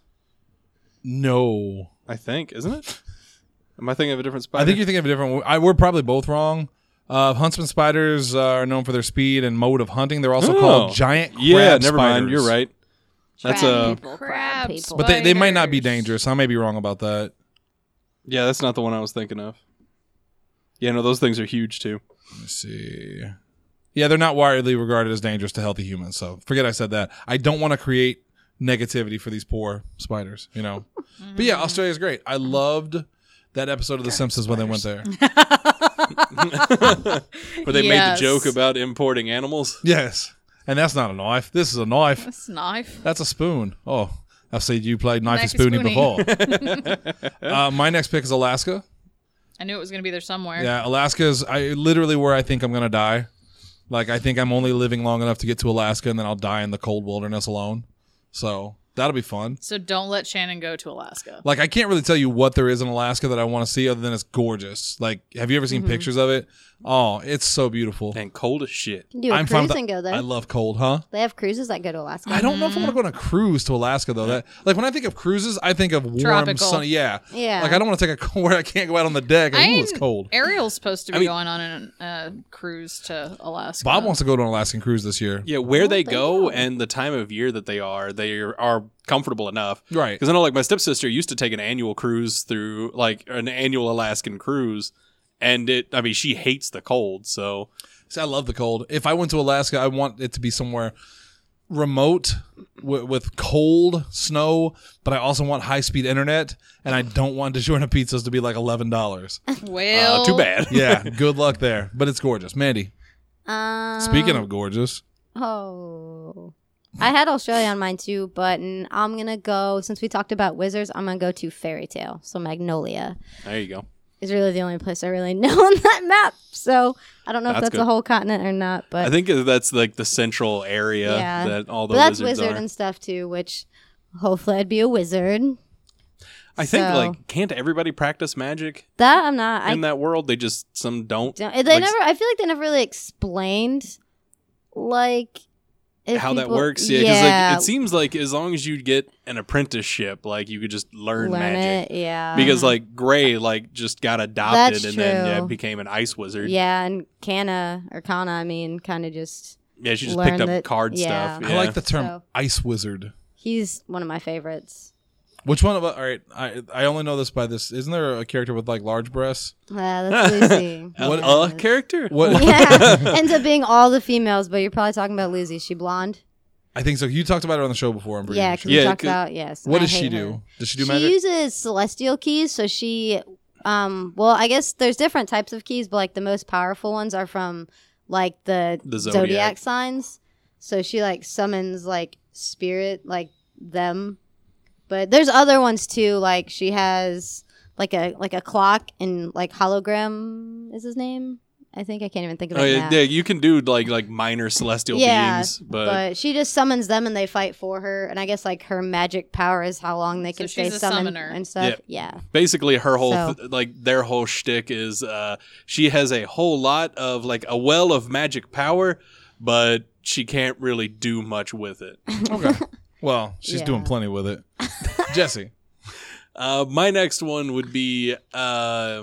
No. I think, isn't it? Am I thinking of a different spider? I think you're thinking of a different one. I, we're probably both wrong. Uh, huntsman spiders uh, are known for their speed and mode of hunting. They're also Oh. called giant crab Yeah, never mind. spiders. You're right. That's Crab a people, crab people. But they, they might not be Spiders. dangerous. I may be wrong about that. yeah. That's not the one I was thinking of. Yeah, no, those things are huge too. Let me see. Yeah, they're not widely regarded as dangerous to healthy humans. So forget I said that. I don't want to create negativity for these poor spiders, you know. But yeah, Australia's great. I loved That episode of The Simpsons when they went there. Where they made Yes. the joke about importing animals. Yes. And that's not a knife. This is a knife. That's a knife. That's a spoon. Oh, I've seen you play knifey Knifey spoony spoony. before. uh, my next pick is Alaska. I knew it was going to be there somewhere. Yeah, Alaska is I, literally where I think I'm going to die. Like, I think I'm only living long enough to get to Alaska, and then I'll die in the cold wilderness alone. So that'll be fun. So don't let Shannon go to Alaska. Like, I can't really tell you what there is in Alaska that I want to see other than it's gorgeous. Like, have you ever seen pictures of it? Oh, it's so beautiful. And cold as shit. You can do a I'm fine cruise with and go there. I love cold, huh? They have cruises that go to Alaska. I don't know if I want to go on a cruise to Alaska though. That like when I think of cruises, I think of warm, Tropical. sunny. Yeah, Yeah. Like I don't want to take a where I can't go out on the deck. And, I ooh, it's mean, cold. Ariel's supposed to be I mean- going on a uh, cruise to Alaska. Bob wants to go to an Alaskan cruise this year. Yeah, where they they go go. and the time of year that they are, they are comfortable enough. Right. Because I know, like, my stepsister used to take an annual cruise through, like, an annual Alaskan cruise. And it, I mean, she hates the cold. So, See, I love the cold. If I went to Alaska, I want it to be somewhere remote w- with cold snow, but I also want high speed internet, and I don't want DiGiorno pizzas to be like eleven dollars. Well, uh, too bad. Yeah, good luck there. But it's gorgeous, Mandy. Um, Speaking of gorgeous, Oh. I had Australia on mine too, but n- I'm going to go, since we talked about wizards, I'm going to go to Fairy Tale. So Magnolia There you go. is really the only place I really know on that map. So I don't know if That's that's good. a whole continent or not, but I think that's, like, the central area yeah. that all the but that's wizards wizard are. and stuff too, which hopefully I'd be a wizard. I think, so- like, can't everybody practice magic That I'm not. I in that world? They just, some don't. don't. They Like, never. I feel like they never really explained, like if how that people- works. Yeah, because yeah, like, it seems like as long as you get an apprenticeship, like you could just learn, learn magic. it. Yeah, Because like Gray, like just got adopted That's and then yeah, true. became an ice wizard. yeah, and Kana or Kana, I mean, kind of just Yeah, she just learn picked up that- card yeah. stuff. I like the term So- ice wizard. he's one of my favorites. Which one of all right? I I only know this by this. Isn't there a character with like large breasts? Uh, that's Lucy. What Yeah. a character? What Yeah, ends up being all the females, but you're probably talking about Lucy. Is she blonde? I think so. You talked about it on the show before. I'm pretty Yeah, sure. because Yeah, we talked 'cause- about yes. What I does she hate do? her. Does she do She magic? uses celestial keys, so she, um, well, I guess there's different types of keys, but like the most powerful ones are from like the, The zodiac. zodiac. signs. So she like summons like spirit, like them. But there's other ones too. Like she has like a like a clock and like hologram is his name. I think I can't even think of Oh it yeah, now. yeah, you can do like like minor celestial Yeah, beings, but, but she just summons them and they fight for her. And I guess like her magic power is how long they So can she's stay a summoned summoner. and stuff. Yeah. basically her whole So- th- like their whole shtick is uh she has a whole lot of like a well of magic power, but she can't really do much with it. Okay. Well, she's Yeah. doing plenty with it. Jesse. Uh, my next one would be uh,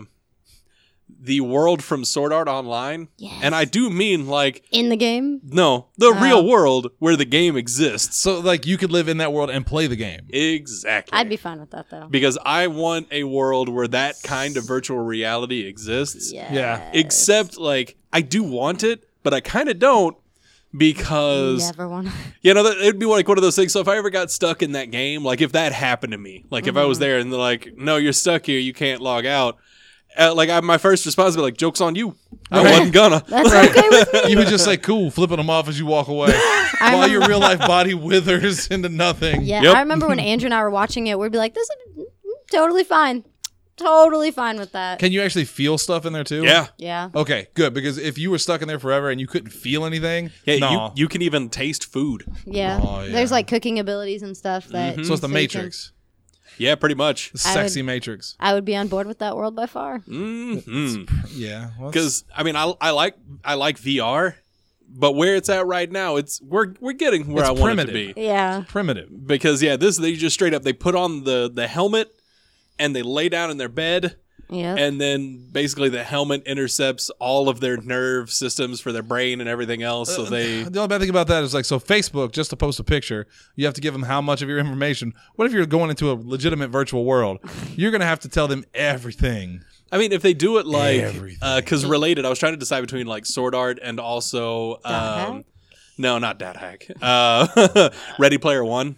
the world from Sword Art Online, Yes. and I do mean like In the game. no, the Oh. real world where the game exists. So like you could live in that world and play the game. Exactly. I'd be fine with that though. because I want a world where that kind of virtual reality exists. Yeah. Yeah. Except like I do want it, but I kind of don't because Never want. you know that- it'd be like one of those things. So if I ever got stuck in that game, like if that happened to me, like if I Mm-hmm. was there and they're like, "No, you're stuck here. You can't log out." Uh, like I, my first response would be like, "Joke's on you. I Right. wasn't gonna." That's okay with me. You would just say, "Cool," flipping them off as you walk away, while your real life body withers into nothing. Yeah, Yep. I remember when Andrew and I were watching it, we'd be like, "This is totally fine, totally fine with that." Can you actually feel stuff in there too? Yeah, Yeah. Okay, good. Because if you were stuck in there forever and you couldn't feel anything, yeah. no. You you can even taste food. Yeah. Oh, yeah. There's like cooking abilities and stuff that. so it's the you can- Matrix, Yeah, pretty much. the I sexy would- Matrix. I would be on board with that world by far. Because Yeah, well, it's- I mean, I I like I like V R, but where it's at right now, it's we're we're getting where It's I want primitive. it to be. Yeah. primitive. Because yeah, this they just straight up they put on the the helmet and they lay down in their bed. Yeah. And then basically the helmet intercepts all of their nerve systems for their brain and everything else. So they The only bad thing about that is like, so Facebook, just to post a picture, you have to give them how much of your information. What if you're going into a legitimate virtual world? You're going to have to tell them everything. I mean, if they do it like, Everything. because related, I was trying to decide between like Sword Art and also, Dot um, no, not Dot Hack, uh, Ready Player One.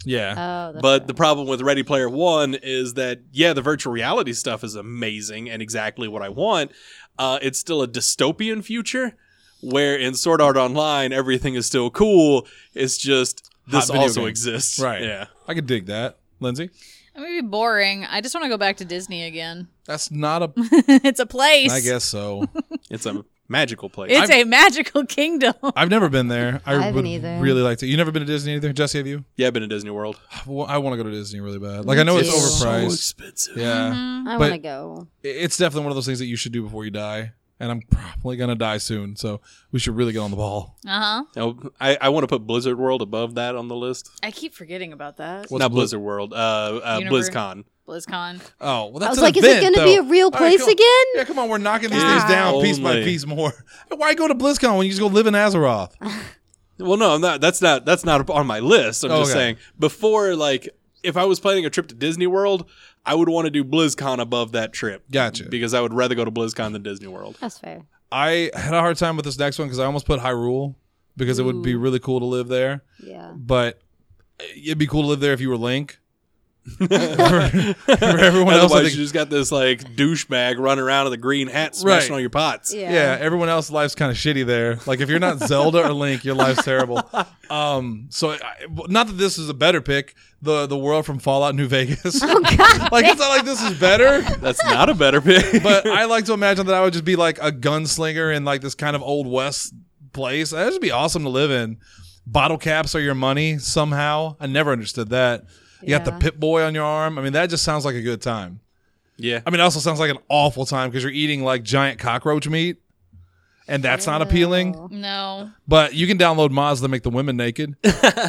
Yeah. Oh, that's But right. the problem with Ready Player One is that, yeah, the virtual reality stuff is amazing and exactly what I want. Uh, it's still a dystopian future where in Sword Art Online, everything is still cool. It's just this Hot video also games. exists. Right. Yeah. I could dig that. Lindsay? It may be boring. I just want to go back to Disney again. That's not a. It's a place. I guess so. It's a magical place. It's a magical kingdom. I've never been there. I, I haven't would either. really like to. You never been to Disney either? Jesse, have you? yeah, I've been to Disney World. Well, I want to go to Disney really bad. Like, I know it's too. overpriced. expensive. Yeah. Mm-hmm. I but- want to go. It's definitely one of those things that you should do before you die. And I'm probably going to die soon. So we should really get on the ball. Uh huh. Now, I, I want to put Blizzard World above that on the list. I keep forgetting about that. What's Not Blizz- Blizzard World. Uh, uh, Universe- BlizzCon. BlizzCon. Oh, well, that's I was an like, is event, it going to though. be a real All right, place come- again? Yeah, come on. We're knocking these God. things down piece by Only. piece more. Why go to BlizzCon when you just go live in Azeroth? Well, no, I'm not. That's not. That's not on my list. I'm Oh, just okay. saying. Before, like, if I was planning a trip to Disney World, I would want to do BlizzCon above that trip. Gotcha. Because I would rather go to BlizzCon than Disney World. That's fair. I had a hard time with this next one because I almost put Hyrule because it would be really cool to live there. Yeah. But it'd be cool to live there if you were Link. for, for everyone else, I Otherwise, think, you just got this like douchebag running around with a green hat, smashing Right. all your pots. Yeah. yeah, everyone else's life's kind of shitty there. Like if you're not Zelda or Link, your life's terrible. Um, so I, not that this is a better pick. The the world from Fallout New Vegas. Oh, God. Like it's not like this is better. That's not a better pick. But I like to imagine that I would just be like a gunslinger in like this kind of old west place. That'd just be awesome to live in. Bottle caps are your money somehow. I never understood that. You got the Yeah. Pip Boy on your arm. I mean, that just sounds like a good time. yeah. I mean, it also sounds like an awful time because you're eating like giant cockroach meat, and that's not appealing. Oh. No. But you can download mods that make the women naked.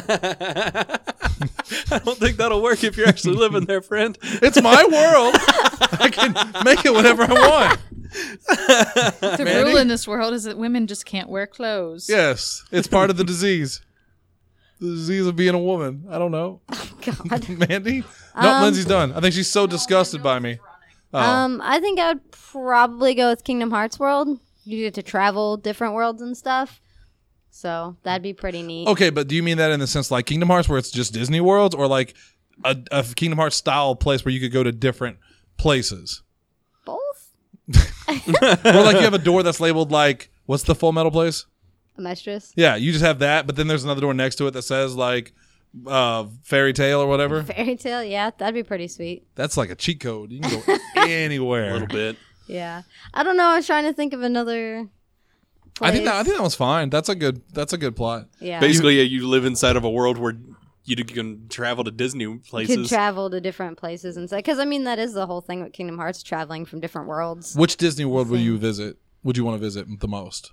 I don't think that'll work if you're actually living there, friend. It's my world. I can make it whatever I want. The Mandy? rule in this world is that women just can't wear clothes. Yes, it's part of the disease. The disease of being a woman. I don't know. God. Mandy? No, Um, Lindsay's done. I think she's so disgusted by me. Oh. Um, I think I would probably go with Kingdom Hearts World. You get to travel different worlds and stuff. So that'd be pretty neat. Okay, but do you mean that in the sense like Kingdom Hearts where it's just Disney worlds or like a, a Kingdom Hearts style place where you could go to different places? Both? Or like you have a door that's labeled like, what's the Full Metal place? A mistress? Yeah, you just have that, but then there's another door next to it that says like uh, Fairy Tale or whatever. Fairy Tale? Yeah, that'd be pretty sweet. That's like a cheat code. You can go anywhere. A little bit. Yeah. I don't know. I was trying to think of another place. I think that I think that was fine. That's a good that's a good plot. yeah. Basically, yeah, you live inside of a world where you d- can travel to Disney You could places. travel to different places and stuff. Because, I mean, that is the whole thing with Kingdom Hearts, traveling from different worlds. Which Disney World would you visit? Would you want to visit the most?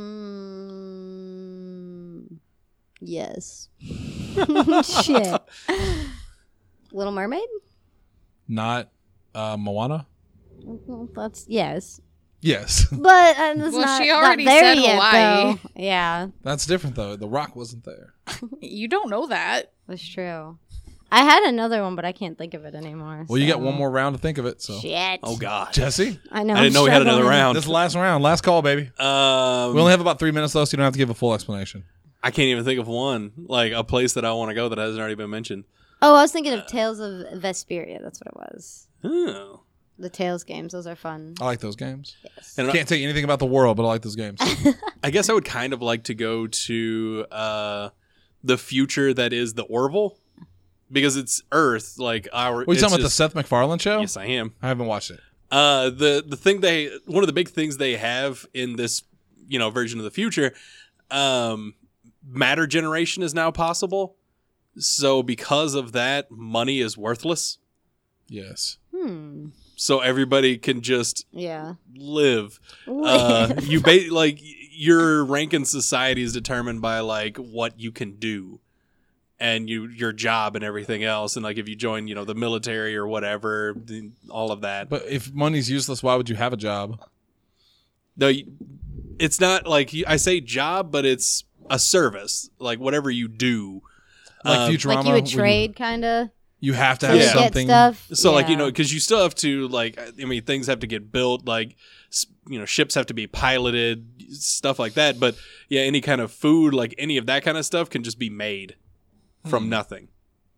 Mm, yes. Shit. Little Mermaid? Not uh, Moana? Well, that's yes. Yes. But uh, it's Well, not, she not already there said yet, Hawaii. though. Yeah, That's different though. The Rock wasn't there. You don't know that. that's true. I had another one, but I can't think of it anymore. Well, you so- got one more round to think of it. So Shit. Oh God. Jesse, I know. I didn't I'm know we had another struggling. round. this is the last round, last call, baby. Um, We only have about three minutes though, so you don't have to give a full explanation. I can't even think of one like a place that I want to go that hasn't already been mentioned. Oh, I was thinking of Tales of Vesperia. That's what it was. Oh. The Tales games. Those are fun. I like those games. Yes. And Can't tell you anything about the world, but I like those games. I guess I would kind of like to go to uh, the future that is the Orville because it's Earth. Like our. What are you it's talking about the just- Seth MacFarlane show? Yes, I am. I haven't watched it. Uh, the the thing they one of the big things they have in this you know version of the future, um, matter generation is now possible. So because of that, money is worthless. Yes. Hmm. So everybody can just Yeah. live. Uh, you ba- like your rank in society is determined by like what you can do, and you your job and everything else. And like if you join, you know, the military or whatever, the- all of that. But if money's useless, why would you have a job? No, you- it's not like you- I say job, but it's a service. Like whatever you do. Like Um, Futurama, Like you would where trade, kind of. You, you have to To have Yeah. get something. stuff. So like you Yeah. know because you still have to like I mean things have to get built like s- you know ships have to be piloted stuff like that. But yeah, any kind of food like any of that kind of stuff can just be made from nothing.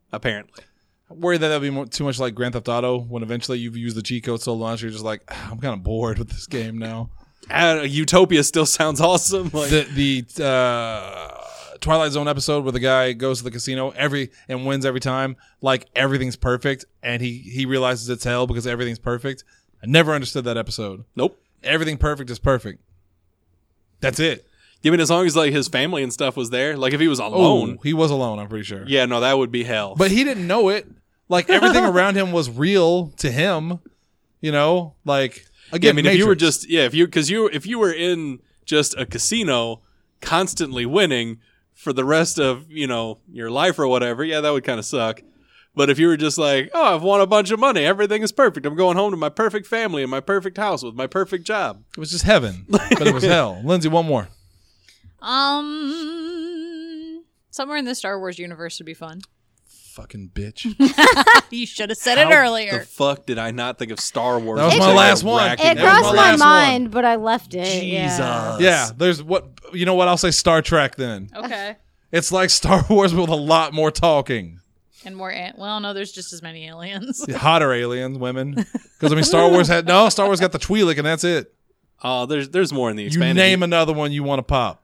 apparently. Worried that that'd be more, too much like Grand Theft Auto when eventually you've used the cheat code so much you're just like, "Ah, I'm kind of bored with this game now. Uh, Utopia still sounds awesome. Like, The the uh, Twilight Zone episode where the guy goes to the casino every and wins every time, like everything's perfect, and he he realizes it's hell because everything's perfect. I never understood that episode. nope. Everything perfect is perfect. That's it. I mean, as long as like his family and stuff was there, like if he was alone, Oh, he was alone. I'm pretty sure. yeah, no, that would be hell. But he didn't know it. Like everything around him was real to him. You know, like yeah, again, I mean, if you were Matrix. just yeah, if you because you if you were in just a casino constantly winning for the rest of you know your life or whatever, yeah, that would kind of suck. But if you were just like, oh, I've won a bunch of money, everything is perfect. I'm going home to my perfect family and my perfect house with my perfect job. it was just heaven, but it was hell. Lindsay, one more. Um, somewhere in the Star Wars universe would be fun. Fucking bitch. You should have said it How earlier. The fuck did I not think of Star Wars? That was as my like a last one. racket? It That was crossed my my last mind, one. but I left it. Jesus. Yeah. Yeah, there's what you know. What I'll say, Star Trek. Then Okay. it's like Star Wars with a lot more talking. And more, an- well, no, there's just as many aliens. Hotter aliens, women. Because I mean, Star Wars had no. Star Wars got the Twi'lek, and that's it. Oh, there's there's more in the You expanded. name another one you want to pop.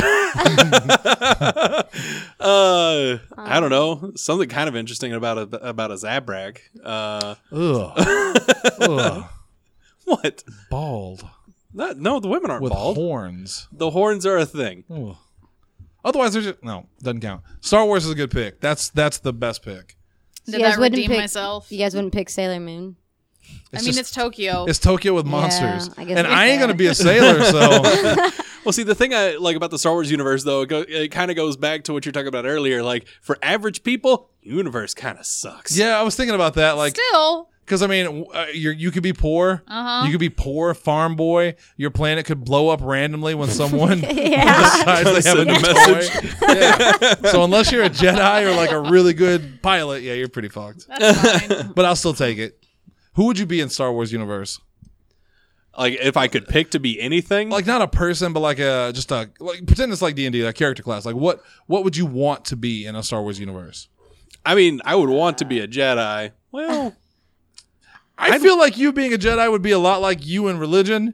Uh, I don't know. Something kind of interesting about a about a Zabrak. Uh, Ugh. Ugh. what? Bald Not, no, the women aren't with bald. horns. The horns are a thing. Ugh. Otherwise, there's just no. Doesn't count. Star Wars is a good pick. That's that's the best pick. Did You guys I wouldn't redeem pick- myself? You guys wouldn't pick Sailor Moon. I mean, just- it's Tokyo. It's Tokyo with monsters, I guess and we I ain't can. gonna be a sailor. So Well, see, the thing I like about the Star Wars universe, though, it, go, it kind of goes back to what you're talking about earlier. Like, for average people, universe kind of sucks. yeah, I was thinking about that. Like, Still, because I mean, uh, you you could be poor. Uh-huh. You could be poor, farm boy. Your planet could blow up randomly when someone Yeah. decides they have a Send a new message. toy. Yeah. So unless you're a Jedi or like a really good pilot, yeah, you're pretty fucked. that's fine. But I'll still take it. Who would you be in Star Wars universe? Like, if I could pick to be anything, Like not a person, but like a just a like pretend it's like D and D, like character class. Like what what would you want to be in a Star Wars universe? I mean, I would want to be a Jedi. Well, I feel like you being a Jedi would be a lot like you in religion.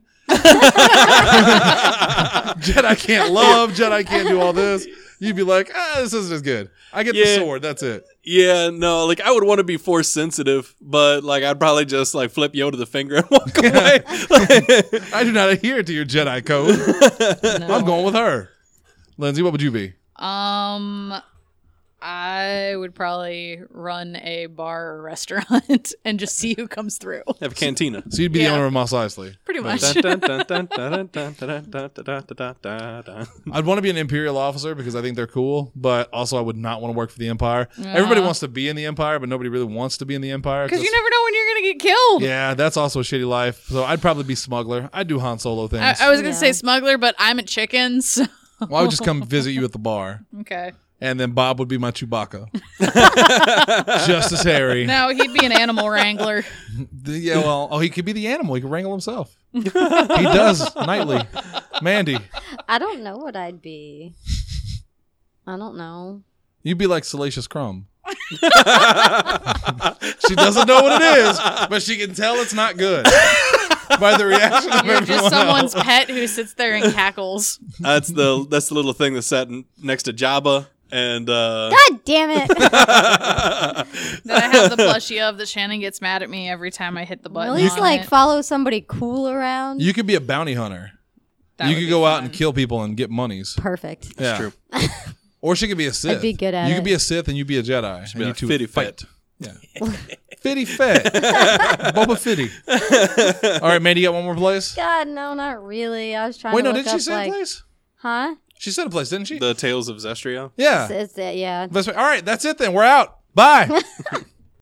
Jedi can't love. Jedi can't do all this. You'd be like, ah, this isn't as good. I get the Yeah. sword. That's it. yeah, no, like, I would want to be force sensitive, but, like, I'd probably just, like, flip Yoda the finger and walk away. I do not adhere to your Jedi code. I'm going with her. Lindsay, what would you be? Um, I would probably run a bar or restaurant and just see who comes through. Have a cantina. So you'd be Yeah. the owner of Mos Eisley. Pretty much. Dun, dun, dun, dun, dun, dun, dun, dun, dun, dun, dun, dun. I'd want to be an Imperial officer because I think they're cool, but also I would not want to work for the Empire. Everybody wants to be in the Empire, but nobody really wants to be in the Empire. Because you never know when you're going to get killed. Yeah, that's also a shitty life. So I'd probably be smuggler. I'd do Han Solo things. I, I was going to Yeah. say smuggler, but I'm a chicken, so. well, I would just come visit you at the bar. Okay. And then Bob would be my Chewbacca. Justice Harry. No, he'd be an animal wrangler. The- yeah, well, oh, he could be the animal. He could wrangle himself. He does nightly. Mandy, I don't know what I'd be. I don't know. you'd be like Salacious Crumb. She doesn't know what it is, but she can tell it's not good by the reaction of You're everyone just someone's else. pet who sits there and cackles. That's the that's the little thing that's sat n- next to Jabba, and uh, God damn it. That I have the plushie of that Shannon gets mad at me every time I hit the button. At least on like it. follow somebody cool around. You could be a bounty hunter. That you would could be go out fun. and kill people and get monies. Perfect. Yeah. true. Or she could be a Sith. be good at You it. could be a Sith and you be a Jedi. And be you like two Fitty would fight. Fit. Yeah. Fitty Fit. Boba Fitty. All right, Mandy, you got one more place? God, no, not really. I was trying Wait, to no, look did she up, say like, a place? Huh? She said a place, didn't she? The Tales of Zestria. yeah. It's, it's, uh, yeah. That's right. All right, that's it then. We're out. Bye.